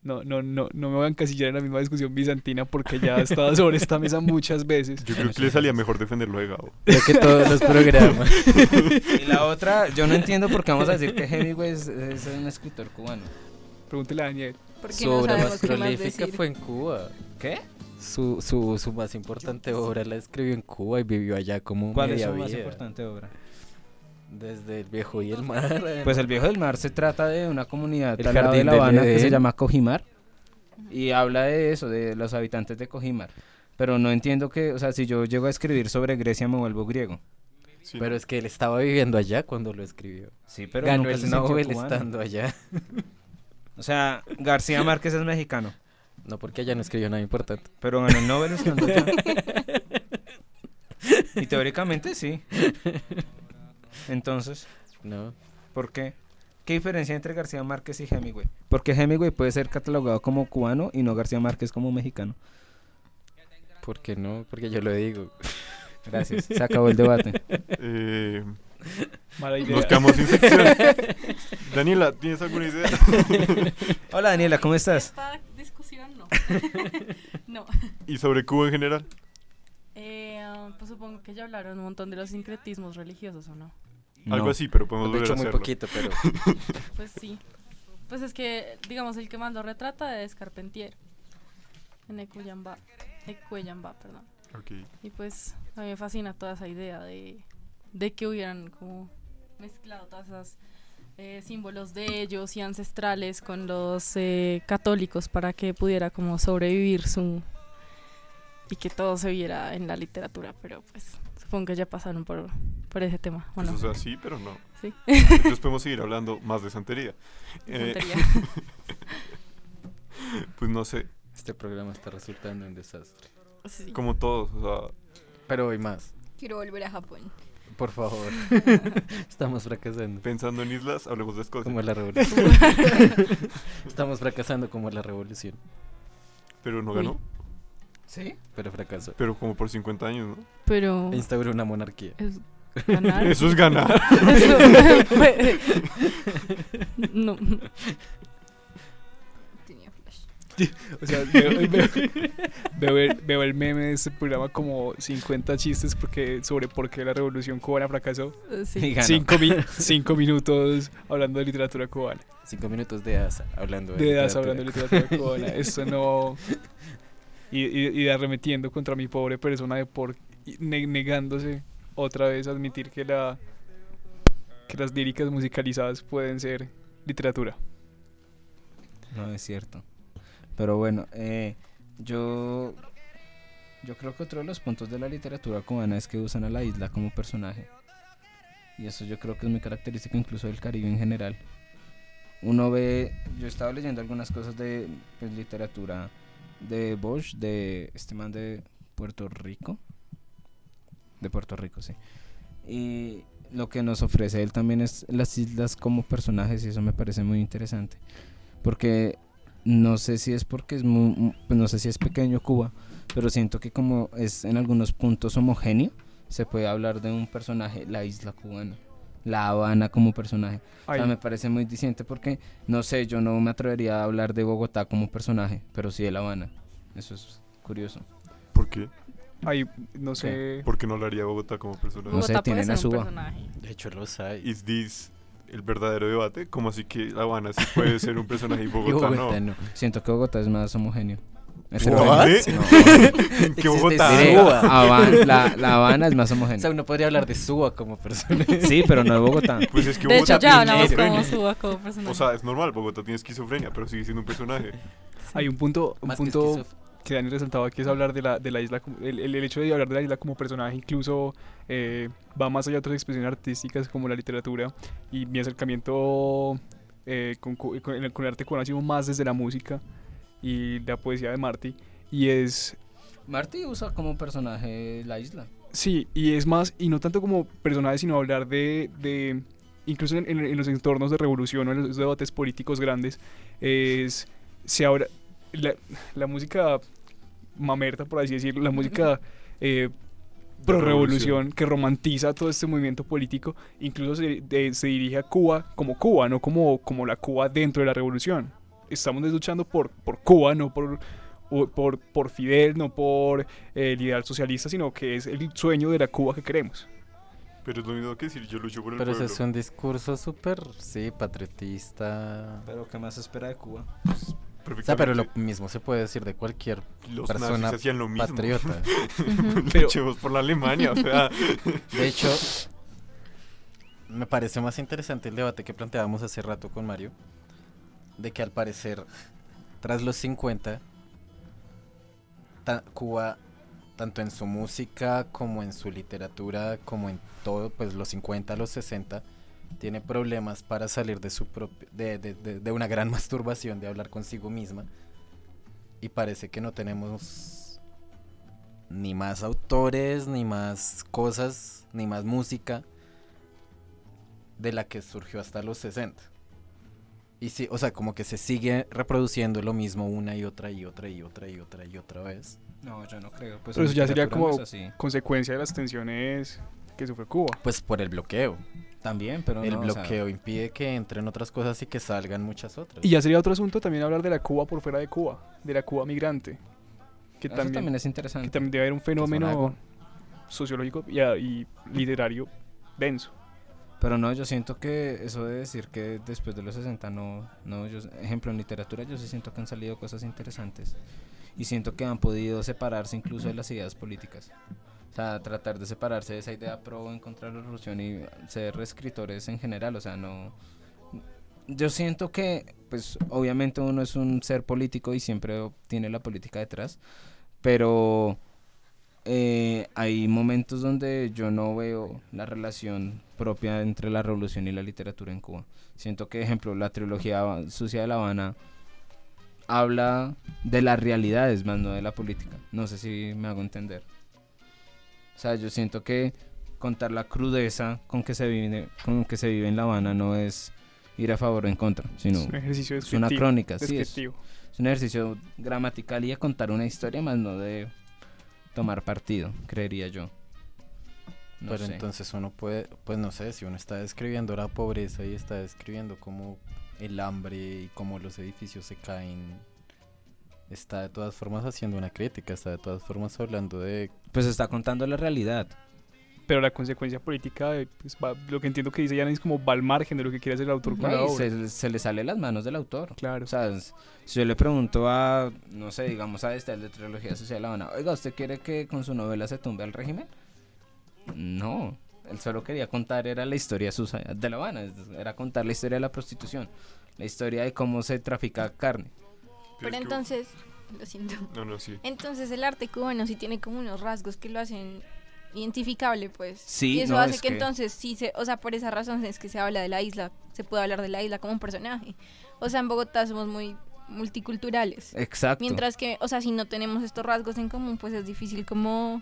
no me voy a encasillar en la misma discusión bizantina porque ya he estado sobre esta mesa muchas veces. Yo creo que le salía mejor defenderlo de Gabo. Creo que todos los programas. Y la otra, yo no entiendo por qué vamos a decir que Hemingway es un escritor cubano. Pregúntele a Daniel. Porque Su no obra sabemos más qué más prolífica decir. fue en Cuba. ¿Qué? Su más importante obra la escribió en Cuba y vivió allá como ¿Cuál es media su más vida. importante obra? Desde El Viejo y el Mar. Pues El Viejo del Mar se trata de una comunidad El al lado de Jardín La del Habana que se Edén. llama Cojimar y habla de eso, de los habitantes de Cojimar. Pero no entiendo que, o sea, si yo llego a escribir sobre Grecia me vuelvo griego. Sí, Pero ¿no? es que él estaba viviendo allá cuando lo escribió. Sí, pero Ganó nunca se el sintió Nobel cubano. estando allá. O sea, García Márquez es mexicano, No, porque allá no escribió nada importante. pero ganó el Nobel estando allá. Y teóricamente sí. Entonces, No. ¿por qué? ¿Qué diferencia entre García Márquez y Hemingway? Porque Hemingway puede ser catalogado como cubano y no García Márquez como mexicano. ¿Por qué no? Porque yo lo digo. Gracias, se acabó el debate. Mala idea. Nos quedamos sin sección. Daniela, ¿tienes alguna idea? Hola Daniela, ¿cómo estás? Esta discusión no. No. ¿Y sobre Cuba en general? Pues supongo que ya hablaron un montón de los sincretismos religiosos, ¿o no? Algo No. así, pero podemos De volver hecho, a muy hacerlo. poquito, pero Pues sí. Pues es que, digamos, el que más lo retrata es Carpentier. En Ecuellambá, perdón. Ok. Y pues a mí me fascina toda esa idea de que hubieran como mezclado todas esas símbolos de ellos y ancestrales con los católicos para que pudiera como sobrevivir y que todo se viera en la literatura, pero pues supongo que ya pasaron por ese tema, ¿o Pues, no? o sea, sí, pero no. Sí. Entonces podemos seguir hablando más de santería. Tontería. Pues no sé, este programa está resultando en desastre. Sí. como todos, o sea, Pero hoy más, Quiero volver a Japón. por favor. Estamos fracasando. pensando en islas, hablemos de Escocia. Como la revolución. Estamos fracasando como la revolución. Pero no Uy. ganó, ¿Sí? Pero fracasó. pero como por 50 años, ¿no? Pero E instauró una monarquía. es ganar. Eso es ganar. No. Tenía flash. O sea, veo el meme de este programa como 50 chistes sobre por qué la revolución cubana fracasó. Sí. Y ganó. 5 minutos hablando de literatura cubana. 5 minutos de asa hablando de De edad literatura. hablando de literatura cubana. Esto no. Y arremetiendo contra mi pobre persona negándose otra vez a admitir que las líricas musicalizadas pueden ser literatura. No es cierto. Pero bueno, yo creo que otro de los puntos de la literatura cubana es que usan a la isla como personaje. Y eso yo creo que es muy característico incluso del Caribe en general. Uno ve, yo estaba leyendo algunas cosas de pues, literatura de Bosch, de este man de Puerto Rico. De Puerto Rico, sí. Y lo que nos ofrece él también es las islas como personajes y eso me parece muy interesante. Porque no sé si es porque es pues no sé si es pequeño Cuba, pero siento que como es en algunos puntos homogéneo, se puede hablar de un personaje, la isla cubana, La Habana como personaje. O sea, Ay, me parece muy diciente porque, no sé, yo no me atrevería a hablar de Bogotá como personaje, pero sí de La Habana. Eso es curioso. ¿Por qué? ay, no sé. ¿Por qué no lo haría Bogotá como persona? No sé, Bogotá tienen puede a ser un Suba. personaje. De hecho, los hay. ¿Is this el verdadero debate? ¿Cómo así que La Habana sí puede ser un personaje y Y Bogotá, Bogotá no? no. Siento que Bogotá es más homogéneo. Es ¿What? heterogéneo. ¿En qué Existe Bogotá? Suba. Diré, la Habana es más O sea, homogéneo. uno podría hablar de Suba como persona. Sí, pero no de Bogotá. Pues es que De hecho, Bogotá ya tiene hablamos esquizofrenia. como Suba como personaje. O sea, es normal, Bogotá tiene esquizofrenia, pero sigue siendo un personaje. Hay un punto Más que que Dani resaltaba que es hablar de la isla, el hecho de hablar de la isla como personaje incluso va más allá de otras expresiones artísticas como la literatura, y mi acercamiento con el arte cubano ha sido más desde la música y la poesía de Martí, y es Marty usa como personaje la isla. sí, y es más, y no tanto como personaje, sino hablar de incluso en los entornos de revolución o en los debates políticos grandes, se habla la música mamerta, por así decirlo, la música pro revolución que romantiza todo este movimiento político, incluso se dirige a Cuba, no como la Cuba dentro de la revolución, estamos luchando por Cuba, no por Fidel, no por el ideal socialista, sino que es el sueño de la Cuba que queremos. Pero es lo mismo que decir, yo lucho por el Pero pueblo. ese es un discurso súper, sí, patriotista. Pero ¿qué más se espera de Cuba? O sea, pero lo mismo se puede decir de cualquier Los persona nazis hacían lo mismo. patriota. Luchemos por la Alemania, o sea. De hecho, me parece más interesante el debate que planteábamos hace rato con Mario, de que al parecer, tras los 50, Cuba, tanto en su música como en su literatura, como en todo, pues los 50, los 60, tiene problemas para salir de su de una gran masturbación, de hablar consigo misma, y parece que no tenemos ni más autores, ni más cosas, ni más música de la que surgió hasta los 60. Y sí, o sea, como que se sigue reproduciendo lo mismo una y otra y otra y otra y otra y otra vez. No, yo no creo. Pues Pero en eso ya sería literatura no como es así. consecuencia de las tensiones que sufre Cuba. Pues por el bloqueo. También, pero El no, o sea, bloqueo impide que entren otras cosas y que salgan muchas otras. Y ya sería otro asunto también hablar de la Cuba por fuera de Cuba, de la Cuba migrante, que eso también también es interesante. que también debe haber un fenómeno algo. sociológico y literario denso. Pero no, yo siento que eso de decir que después de los 60 ejemplo, en literatura yo sí siento que han salido cosas interesantes y siento que han podido separarse incluso de las ideas políticas. O sea, tratar de separarse de esa idea pro en contra de la revolución y ser escritores en general, o sea, no... Yo siento que, pues, obviamente uno es un ser político y siempre tiene la política detrás, pero hay momentos donde yo no veo la relación propia entre la revolución y la literatura en Cuba. Siento que, ejemplo, la trilogía Sucia de La Habana habla de las realidades más no de la política. No sé si me hago entender. O sea, yo siento que contar la crudeza con que se vive en La Habana no es ir a favor o en contra, sino Es un ejercicio es una descriptivo, crónica, sí, es descriptivo. un ejercicio gramatical y de contar una historia más no de tomar partido, creería yo. No Pero sé. entonces uno puede, pues no sé, si uno está describiendo la pobreza y está describiendo cómo el hambre y cómo los edificios se caen, está de todas formas haciendo una crítica, está de todas formas hablando de... Pues está contando la realidad. Pero la consecuencia política, pues, lo que entiendo que dice Yana es como va al margen de lo que quiere hacer el autor con la No, y obra. se le sale las manos del autor. Claro. O sea, si yo le pregunto a, no sé, digamos a el de Trilogía Social de La Habana, oiga, ¿usted quiere que con su novela se tumbe al régimen? No, él solo quería contar, era la historia sucia de La Habana, era contar la historia de la prostitución, la historia de cómo se trafica carne. Pero es que- entonces, lo siento. No, sí. Entonces el arte cubano sí tiene como unos rasgos que lo hacen identificable, pues. Sí, y eso no, hace es que que- entonces sí o sea, por esa razón es que se habla de la isla, se puede hablar de la isla como un personaje. O sea, en Bogotá somos muy multiculturales. Exacto. Mientras que, o sea, si no tenemos estos rasgos en común, pues es difícil como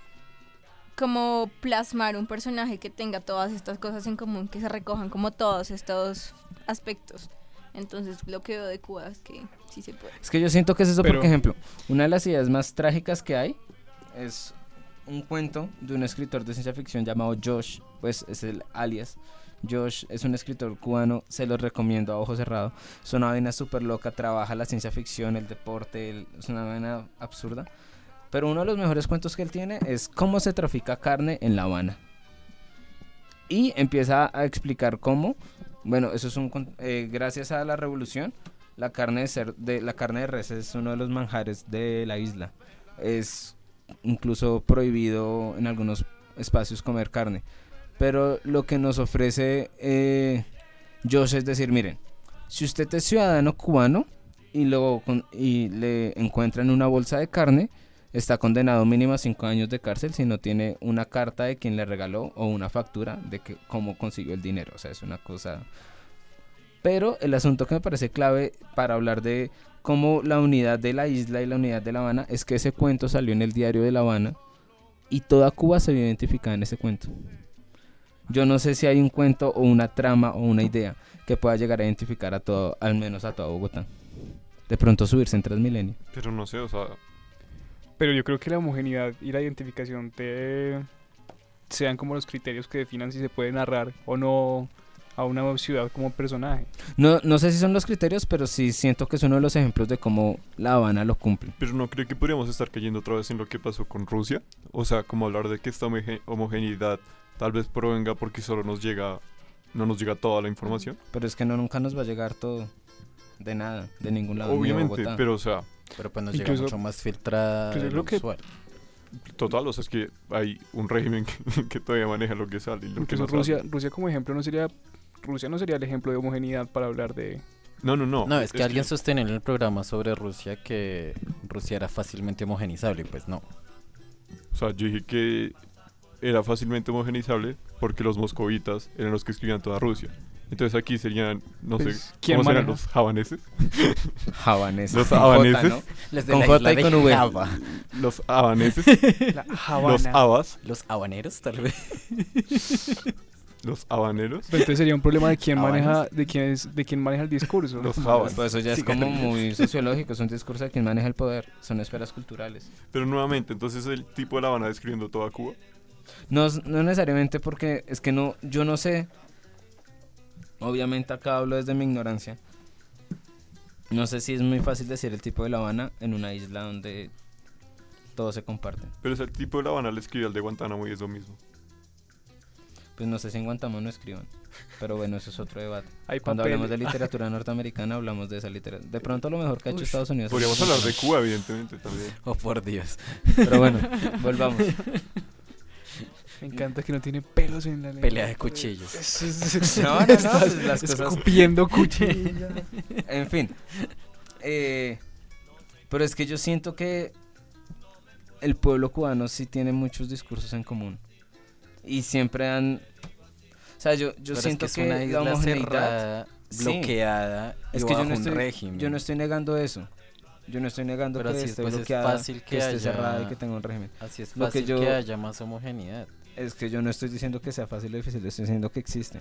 plasmar un personaje que tenga todas estas cosas en común, que se recojan como todos estos aspectos. Entonces, lo que veo de Cuba es que sí se puede. Es que yo siento que es eso, Pero- por ejemplo, una de las ideas más trágicas que hay es un cuento de un escritor de ciencia ficción llamado Josh, pues es el alias. Josh es un escritor cubano, se lo recomiendo a ojo cerrado. Es una vaina súper loca, trabaja la ciencia ficción, el deporte, es una vaina absurda. Pero uno de los mejores cuentos que él tiene es cómo se trafica carne en La Habana. Y empieza a explicar cómo, bueno, eso es gracias a la revolución, la carne de res es uno de los manjares de la isla. Es incluso prohibido en algunos espacios comer carne. Pero lo que nos ofrece Josh es decir, miren, si usted es ciudadano cubano y le encuentran una bolsa de carne, está condenado mínimo a 5 años de cárcel si no tiene una carta de quien le regaló o una factura de cómo consiguió el dinero. O sea, es una cosa... Pero el asunto que me parece clave para hablar de cómo la unidad de la isla y la unidad de La Habana es que ese cuento salió en el diario de La Habana y toda Cuba se vio identificada en ese cuento. Yo no sé si hay un cuento o una trama o una idea que pueda llegar a identificar a todo, al menos a toda Bogotá. De pronto subirse en Transmilenio. Pero no sé, o sea, Pero yo creo que la homogeneidad y la identificación sean como los criterios que definan si se puede narrar o no a una ciudad como personaje. No sé si son los criterios, pero sí siento que es uno de los ejemplos de cómo La Habana lo cumple. Pero no creo que podríamos estar cayendo otra vez en lo que pasó con Rusia. O sea, como hablar de que esta homogeneidad tal vez provenga porque solo no nos llega toda la información. Pero es que nunca nos va a llegar todo. De nada, de ningún lado. ni de Obviamente, Bogotá. pero o sea, Pero pues nos Incluso- llega mucho más filtrada incluso de creo lo que- usual. total, o sea, es que hay un régimen que todavía maneja lo que sale y lo que Incluso no sale. Rusia como ejemplo Rusia no sería el ejemplo de homogeneidad para hablar de... No. No, es que alguien sostenía en el programa sobre Rusia que Rusia era fácilmente homogenizable y pues no. O sea, yo dije que era fácilmente homogenizable porque los moscovitas eran los que escribían toda Rusia. Entonces aquí serían, no Pues, sé, ¿quién ¿cómo serán maneja? los javaneses? Javaneses. Los Con J, havaneses. ¿no? Los Con J y con V. Los havaneses, La Habana. los habas, Los habaneros, tal vez. los habaneros, Pero entonces sería un problema de quién Habanas. maneja, de quién maneja el discurso. los habas. Pues eso ya es como muy sociológico, es un discurso de quien maneja el poder, son esferas culturales. Pero nuevamente, entonces el tipo de La Habana describiendo toda Cuba. No necesariamente porque es que yo no sé, obviamente acá hablo desde mi ignorancia, no sé si es muy fácil decir el tipo de La Habana en una isla donde todo se comparte. Pero ese tipo de La Habana le escribe al de Guantánamo y es lo mismo. Pues no sé si en Guantánamo no escriban, pero bueno, eso es otro debate. Hay Cuando papel. hablamos de literatura norteamericana hablamos de esa literatura. De pronto lo mejor que ha hecho Ush. Estados Unidos. es Podríamos hablar de Guantánamo. Cuba, evidentemente, también. Oh, por Dios. Pero bueno, volvamos. Me encanta que no tiene pelos en la lengua. Pelea de cuchillos. No, pues las cosas... Escupiendo cuchillos. En fin. Pero es que yo siento que el pueblo cubano sí tiene muchos discursos en común. Y siempre han... O sea, yo Pero siento es que, una la isla homogeneidad... cerrada, Sí. bloqueada Es y que bajo un régimen. yo no estoy negando eso. Yo no estoy negando Pero que así esté pues es bloqueada, fácil que que esté haya- cerrada y que tenga un régimen. Así es Lo que fácil yo- que haya más homogeneidad. Es que yo no estoy diciendo que sea fácil o difícil, estoy diciendo que existe.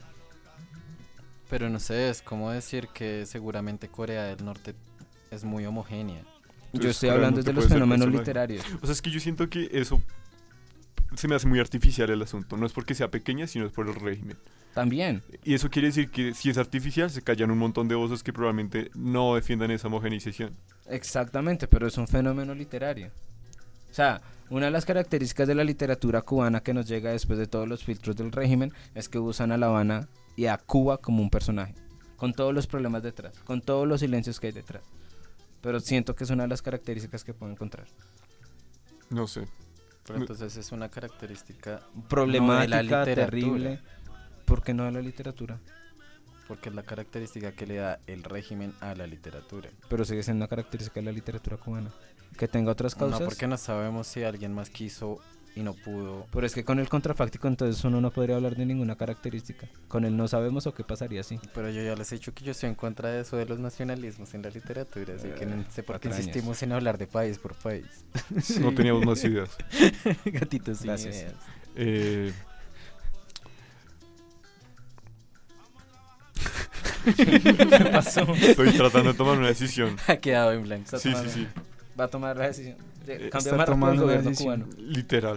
Pero no sé, es como decir que seguramente Corea del Norte es muy homogénea. Yo Entonces, estoy Corea hablando no te de los puede ser fenómenos personaje. literarios. O sea, es que yo siento que eso se me hace muy artificial el asunto. No es porque sea pequeña, sino es por el régimen. También. Y eso quiere decir que si es artificial, se callan un montón de voces que probablemente no defiendan esa homogeneización. Exactamente, pero es un fenómeno literario. O sea, una de las características de la literatura cubana que nos llega después de todos los filtros del régimen es que usan a La Habana y a Cuba como un personaje, con todos los problemas detrás, con todos los silencios que hay detrás. Pero siento que es una de las características que puedo encontrar. No sé. Pero entonces es una característica Problemática, literatura. terrible. ¿Por qué no de la literatura? porque es la característica que le da el régimen a la literatura. Pero sigue siendo una característica de la literatura cubana. Que tenga otras causas. No, porque no sabemos si alguien más quiso y no pudo. Pero es que con el contrafáctico entonces uno no podría hablar de ninguna característica. Con el no sabemos o qué pasaría así. Pero yo ya les he dicho que yo estoy en contra de eso de los nacionalismos en la literatura, así que no sé por qué 4 años. insistimos en hablar de país por país. No teníamos más ideas. Gatitos sin Gracias. ideas. ¿Qué pasó? Estoy tratando de tomar una decisión. Ha quedado en blanco. Sí, sí, sí. Va a tomar la decisión. Está Cambia más rápido el tomando la gobierno decisión. cubano. Literal.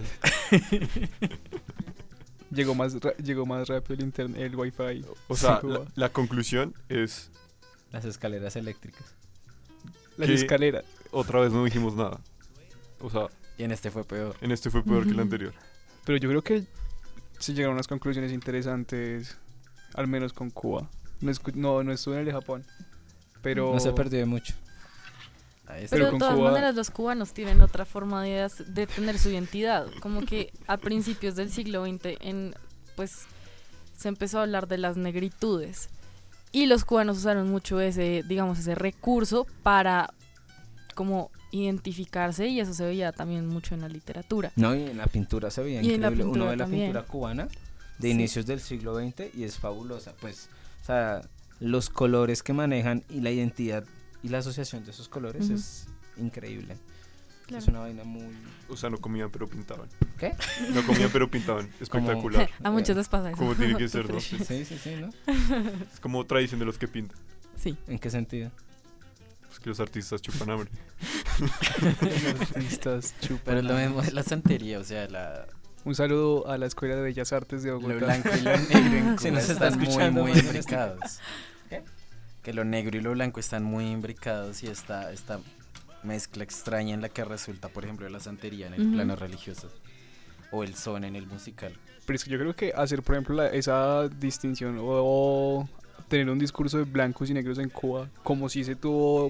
Llegó más rápido el internet, el wifi. O sea, Sí, la conclusión es, Las escaleras eléctricas. Las ¿Qué? escaleras. otra vez no dijimos nada. O sea, Y en este fue peor. en este fue peor que el anterior. Pero yo creo que se llegaron a unas conclusiones interesantes, al menos con Cuba. No estuve en el de Japón. Pero No se perdió de mucho. Ahí está. Pero Pero de con todas Cuba- maneras los cubanos tienen otra forma de tener su identidad. Como que a principios del siglo XX pues se empezó a hablar de las negritudes. Y los cubanos usaron mucho ese recurso para como identificarse, y eso se veía también mucho en la literatura. No, y en la pintura se veía Y en la increíble. Uno pintura ve la también. pintura cubana de Sí. inicios del siglo XX y es fabulosa. Pues, o sea, los colores que manejan y la identidad y la asociación de esos colores Ujú. es increíble. Claro. Es una vaina muy... O sea, no comían pero pintaban. ¿Qué? No comían pero pintaban. Espectacular. A muchos les pasa eso. Como tiene que ser, ¿no? Sí, sí, sí, ¿no? Es como tradición de los que pintan. Sí. ¿En qué sentido? Pues que los artistas chupan hambre. los artistas chupan. Pero es lo mismo de la santería, o sea, Un saludo a la Escuela de Bellas Artes de Lo Bogotá. blanco y lo negro en Si Cuba nos está están muy, escuchando, muy bueno, imbricados. Que lo negro y lo blanco están muy imbricados y esta mezcla extraña en la que resulta, por ejemplo, la santería en el Ujú. plano religioso o el son en el musical. Pero es que yo creo que hacer, por ejemplo, esa distinción o tener un discurso de blancos y negros en Cuba, como si se tuvo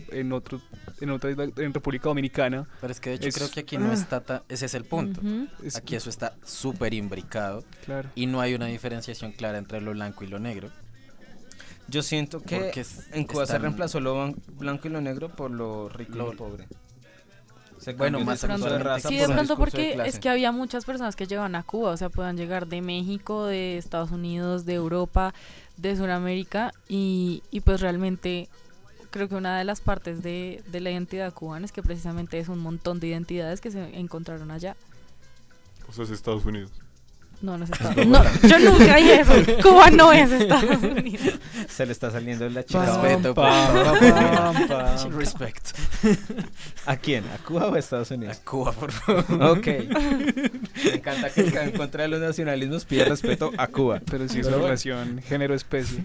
en República Dominicana, Pero es que de hecho Es- creo que aquí no está ese es el punto. Ujú. es, Aquí eso está súper imbricado claro. y no hay una diferenciación clara entre lo blanco y lo negro. Yo siento que Porque en Cuba se están- reemplazó lo blanco y lo negro por lo rico y Lo- lo pobre. Se Bueno, cambió más el discurso de absolutamente. raza Sí, por de un pronto discurso de porque clase. es que había muchas personas que llegaban a Cuba, o sea, puedan llegar de México, de Estados Unidos, de Europa, de Sudamérica y pues realmente creo que una de las partes de la identidad cubana es que precisamente es un montón de identidades que se encontraron allá. O sea, es Estados Unidos. No, no es Estados Unidos. No, yo nunca dije eso. Cuba no es Estados Unidos. Se le está saliendo la chica. Respeto, por Pam, favor. pam, pam. Respect. ¿A quién? ¿A Cuba o a Estados A Unidos? Cuba, por favor. Ok. Me encanta que el que va en contra de los nacionalismos pide respeto a Cuba. Pero sí es Pero una bueno. relación género-especie.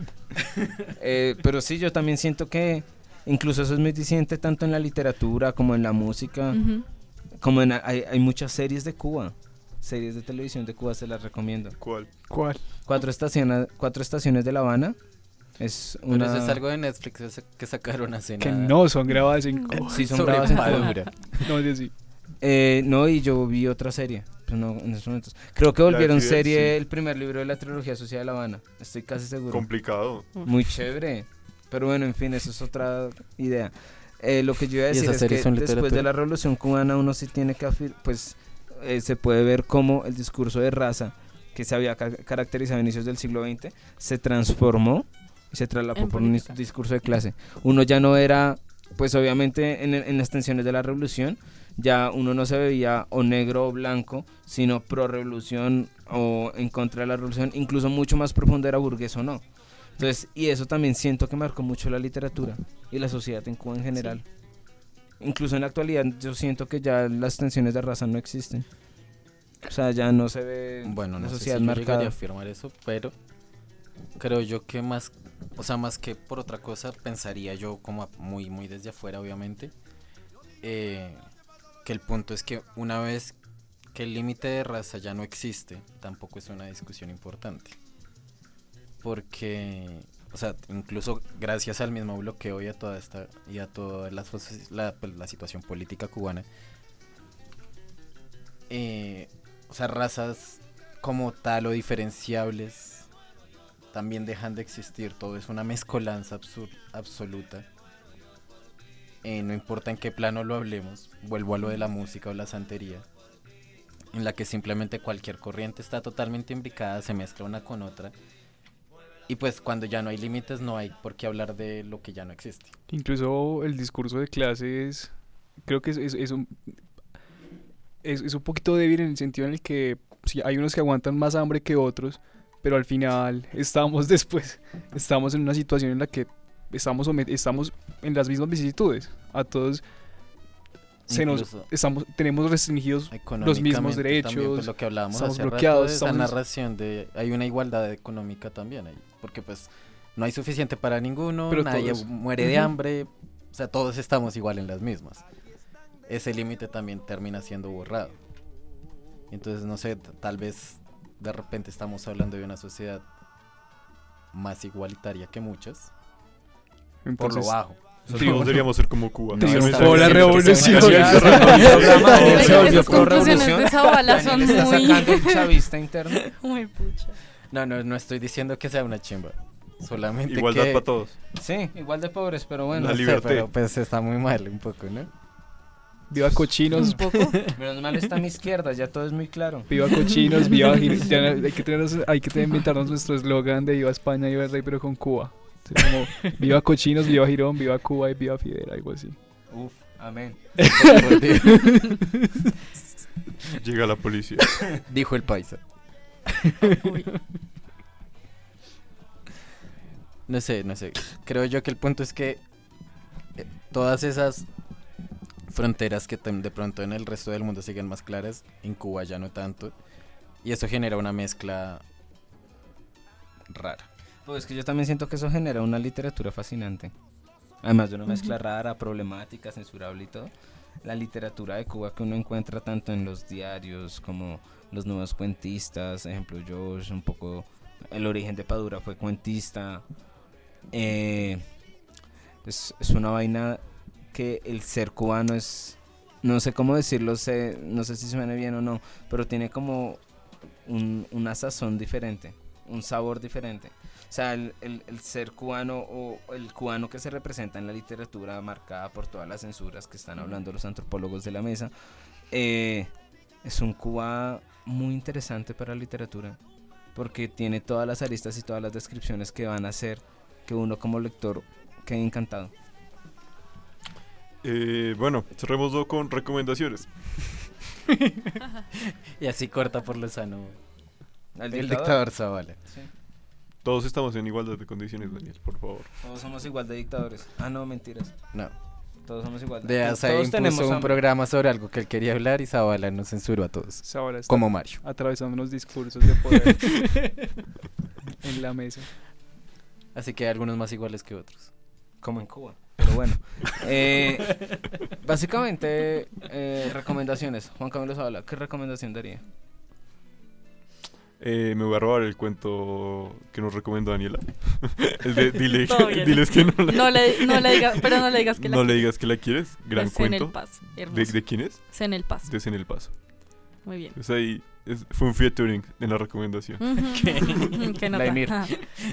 Pero sí, yo también siento que incluso eso es muy disidente tanto en la literatura como en la música, Ujú. como hay muchas series de Cuba, series de televisión de Cuba, se las recomiendo. ¿Cuál? ¿Cuál? Cuatro estaciones de La Habana. Es Pero una... eso es algo de Netflix que sacaron hace Que nada. no son grabadas en Cuba. Sí, son sobre grabadas en Cuba. Madura. No, es así. No, y yo vi otra serie, pero no en estos momentos. Creo que La de volvieron Fidel, serie sí. el primer libro de la trilogía Sociedad de La Habana. Estoy casi seguro. Complicado. Muy chévere. Pero bueno, en fin, eso es otra idea. Lo que yo iba a ¿Y decir esas es que series son después literatura? de la Revolución Cubana uno sí tiene que se puede ver cómo el discurso de raza que se había caracterizado a inicios del siglo XX se transformó y se trasladó En por un política. discurso de clase. Uno ya no era, pues obviamente en las tensiones de la Revolución, ya uno no se veía o negro o blanco, sino pro revolución o en contra de la revolución, incluso mucho más profundo era burgués o no. Entonces, y eso también siento que marcó mucho la literatura y la sociedad en Cuba en general. Incluso en la actualidad yo siento que ya las tensiones de raza no existen. O sea, ya no se ve Bueno, la no sé si sociedad yo llegaría marcada. a afirmar eso, pero creo yo que más que por otra cosa, pensaría yo como muy, muy desde afuera, obviamente, que el punto es que una vez que el límite de raza ya no existe, tampoco es una discusión importante. Porque, o sea, incluso gracias al mismo bloqueo y a toda la situación política cubana, o sea, razas como tal o diferenciables también dejan de existir. Todo es una mezcolanza absoluta. No importa en qué plano lo hablemos, vuelvo a lo de la música o la santería, en la que simplemente cualquier corriente está totalmente imbricada, se mezcla una con otra. Y pues cuando ya no hay límites no hay por qué hablar de lo que ya no existe. Incluso el discurso de clases creo que es un poquito débil en el sentido en el que sí, hay unos que aguantan más hambre que otros, pero al final estamos en una situación en la que estamos en las mismas vicisitudes. A todos Incluso tenemos restringidos los mismos económicamente derechos, también, pues lo que hablábamos estamos hace rato bloqueados, de esa estamos- narración de hay una igualdad económica también ahí, porque pues no hay suficiente para ninguno, Pero nadie todos- muere de Ujú. hambre, o sea, todos estamos igual en las mismas. Ese límite también termina siendo borrado. Entonces, no sé, tal vez de repente estamos hablando de una sociedad más igualitaria que muchas, por entonces lo bajo. O sea, todos deberíamos ser como Cuba. triunfó la Sí, revolución. sí, El programa Daniel se volvió Esas conclusiones pro-revolución. de Zavala son Daniel está muy... sacando el chavista interno. muy pucha. No estoy diciendo que sea una chimba. Solamente Igualdad que para todos. Sí, igual de pobres, pero bueno. La no sé, libertad. pero pues está muy mal un poco, ¿no? Viva cochinos, Un poco. Menos mal está a mi izquierda, ya todo es muy claro. viva cochinos, viva ya hay que inventarnos nuestro eslogan de viva España, viva el rey, pero con Cuba. O sea, como, viva cochinos, viva Girón, viva Cuba y viva Fidel, algo así. Uf, amén. Por Dios. Llega la policía. Dijo el paisa. Uy. No sé. Creo yo que el punto es que todas esas fronteras que de pronto en el resto del mundo siguen más claras, en Cuba ya no tanto. Y eso genera una mezcla rara. Pues es que yo también siento que eso genera una literatura fascinante. Además de una mezcla rara, problemática, censurable y todo. La literatura de Cuba que uno encuentra tanto en los diarios como los nuevos cuentistas, ejemplo Josh, un poco el origen de Padura fue cuentista. Es una vaina que el ser cubano es, no sé cómo decirlo, no sé si suena bien o no, pero tiene como una sazón diferente, un sabor diferente. O sea, el ser cubano o el cubano que se representa en la literatura marcada por todas las censuras que están hablando los antropólogos de la mesa, es un Cuba muy interesante para la literatura, porque tiene todas las aristas y todas las descripciones que van a hacer que uno como lector quede encantado. Bueno, cerrémoslo con recomendaciones. Y así corta por lo sano ¿El el dictador Zavala. Sí. Todos estamos en igualdad de condiciones, Daniel, por favor. Todos somos igual de dictadores. Ah, no, mentiras. No. Todos somos igual. De Asa Todos tenemos impuso un hambre. programa sobre algo que él quería hablar y Zavala nos censuró a todos. Zavala está Como Mario. atravesando unos discursos de poder en la mesa. Así que hay algunos más iguales que otros. Como en Cuba. Pero bueno. Básicamente, recomendaciones. Juan Camilo Zavala, ¿qué recomendación daría? Me voy a robar el cuento que nos recomendó Daniela. El de Todo bien. diles que no la, No le digas, pero no le digas que no le digas que la quieres. Gran de Zen el cuento. Paz. ¿De Hermoso. quién es? Zen el Paz. De Zen el Paso. Muy bien. O sea, ahí fue un featuring en la recomendación. ¿Qué nota? Vladimir. Ajá.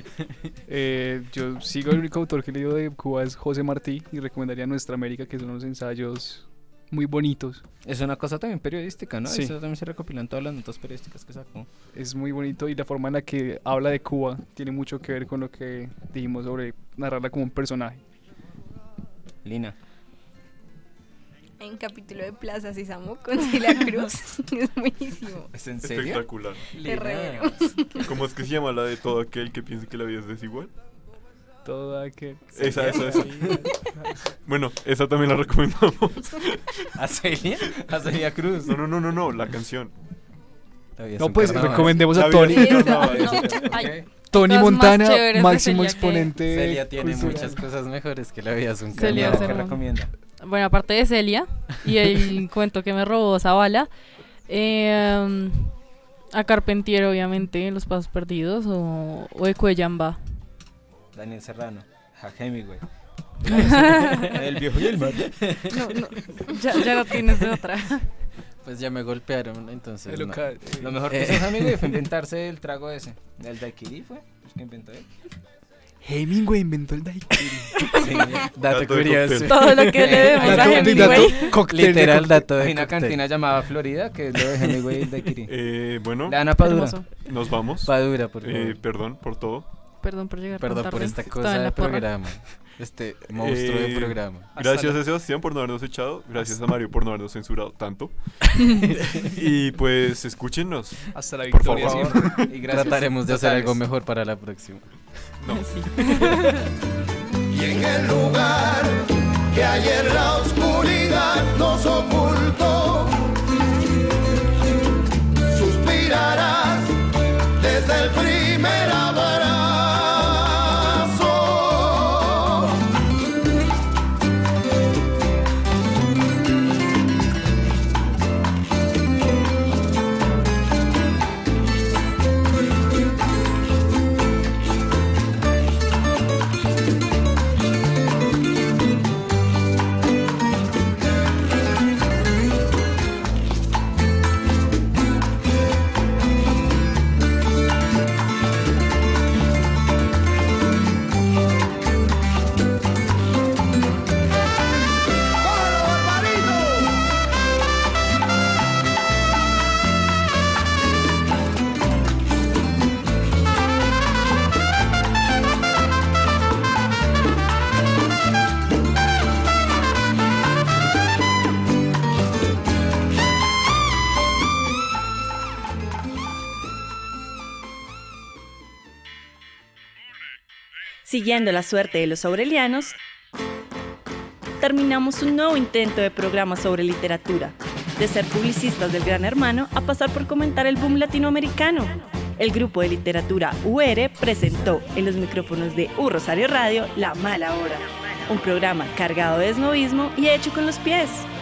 Yo sigo el único autor que he leído de Cuba es José Martí y recomendaría Nuestra América, que son unos ensayos muy bonitos. Es una cosa también periodística, ¿no? Sí. Eso también se recopilan todas las notas periodísticas que sacó. Es muy bonito y la forma en la que habla de Cuba tiene mucho que ver con lo que dijimos sobre narrarla como un personaje. Lina. Hay un capítulo de Plaza Sésamo con Celia Cruz. Es buenísimo. ¿Es en serio? Espectacular. Es re bueno. ¿Cómo es que se llama la de todo aquel que piense que la vida es desigual? Todo aquel. Esa. Bueno, esa también la recomendamos. ¿A Celia? A Celia Cruz. No, la canción. No, pues recomendemos La a vida Tony. es un Eso, carnaval, no. eso. Ay, Tony Cosas más Montana, chéveres de máximo Celia que- exponente. Celia tiene cultural. muchas cosas mejores que la vida es un Celia carnaval. ¿Qué Sermón. recomienda? Bueno, aparte de Celia y el cuento que me robó Zavala, a Carpentier, obviamente, Los Pasos Perdidos o Ecuellamba. Daniel Serrano. A Hemingway. El viejo y el mar. No, ya no tienes de otra. Pues ya me golpearon, entonces El no. local, Lo mejor que hizo Hemingway fue inventarse el trago ese. El daiquiri fue el que inventó él. Hemingway inventó el daiquiri. Sí. Dato Dato de curioso. cóctel. Todo lo que le debemos a Dato- Hemingway. cóctel Literal de dato de Hay una cóctel. cantina llamada Florida que es lo de Hemingway y el daiquiri. Bueno, Le dan a Padura. Hermoso. nos vamos. Padura, por favor. Perdón por todo. Perdón por llegar Perdón tan por tarde. esta Estaba cosa en de la porra. programa. Este monstruo de programa. Gracias a Sebastián por no habernos echado. Gracias a Mario por no habernos censurado tanto. Y pues escúchenos. Hasta la Por victoria favor. siempre. Y gracias. Trataremos de hacer Totales. algo mejor para la próxima. Sí. Y en el lugar que ayer la oscuridad nos ocultó, suspirarás desde el primer abrazo. ¡Cógelo, Barbarito! Siguiendo la suerte de los aurelianos, terminamos un nuevo intento de programa sobre literatura. de ser publicistas del Gran Hermano a pasar por comentar el boom latinoamericano. El grupo de literatura UR presentó en los micrófonos de U Rosario Radio La Mala Hora, un programa cargado de esnovismo y hecho con los pies.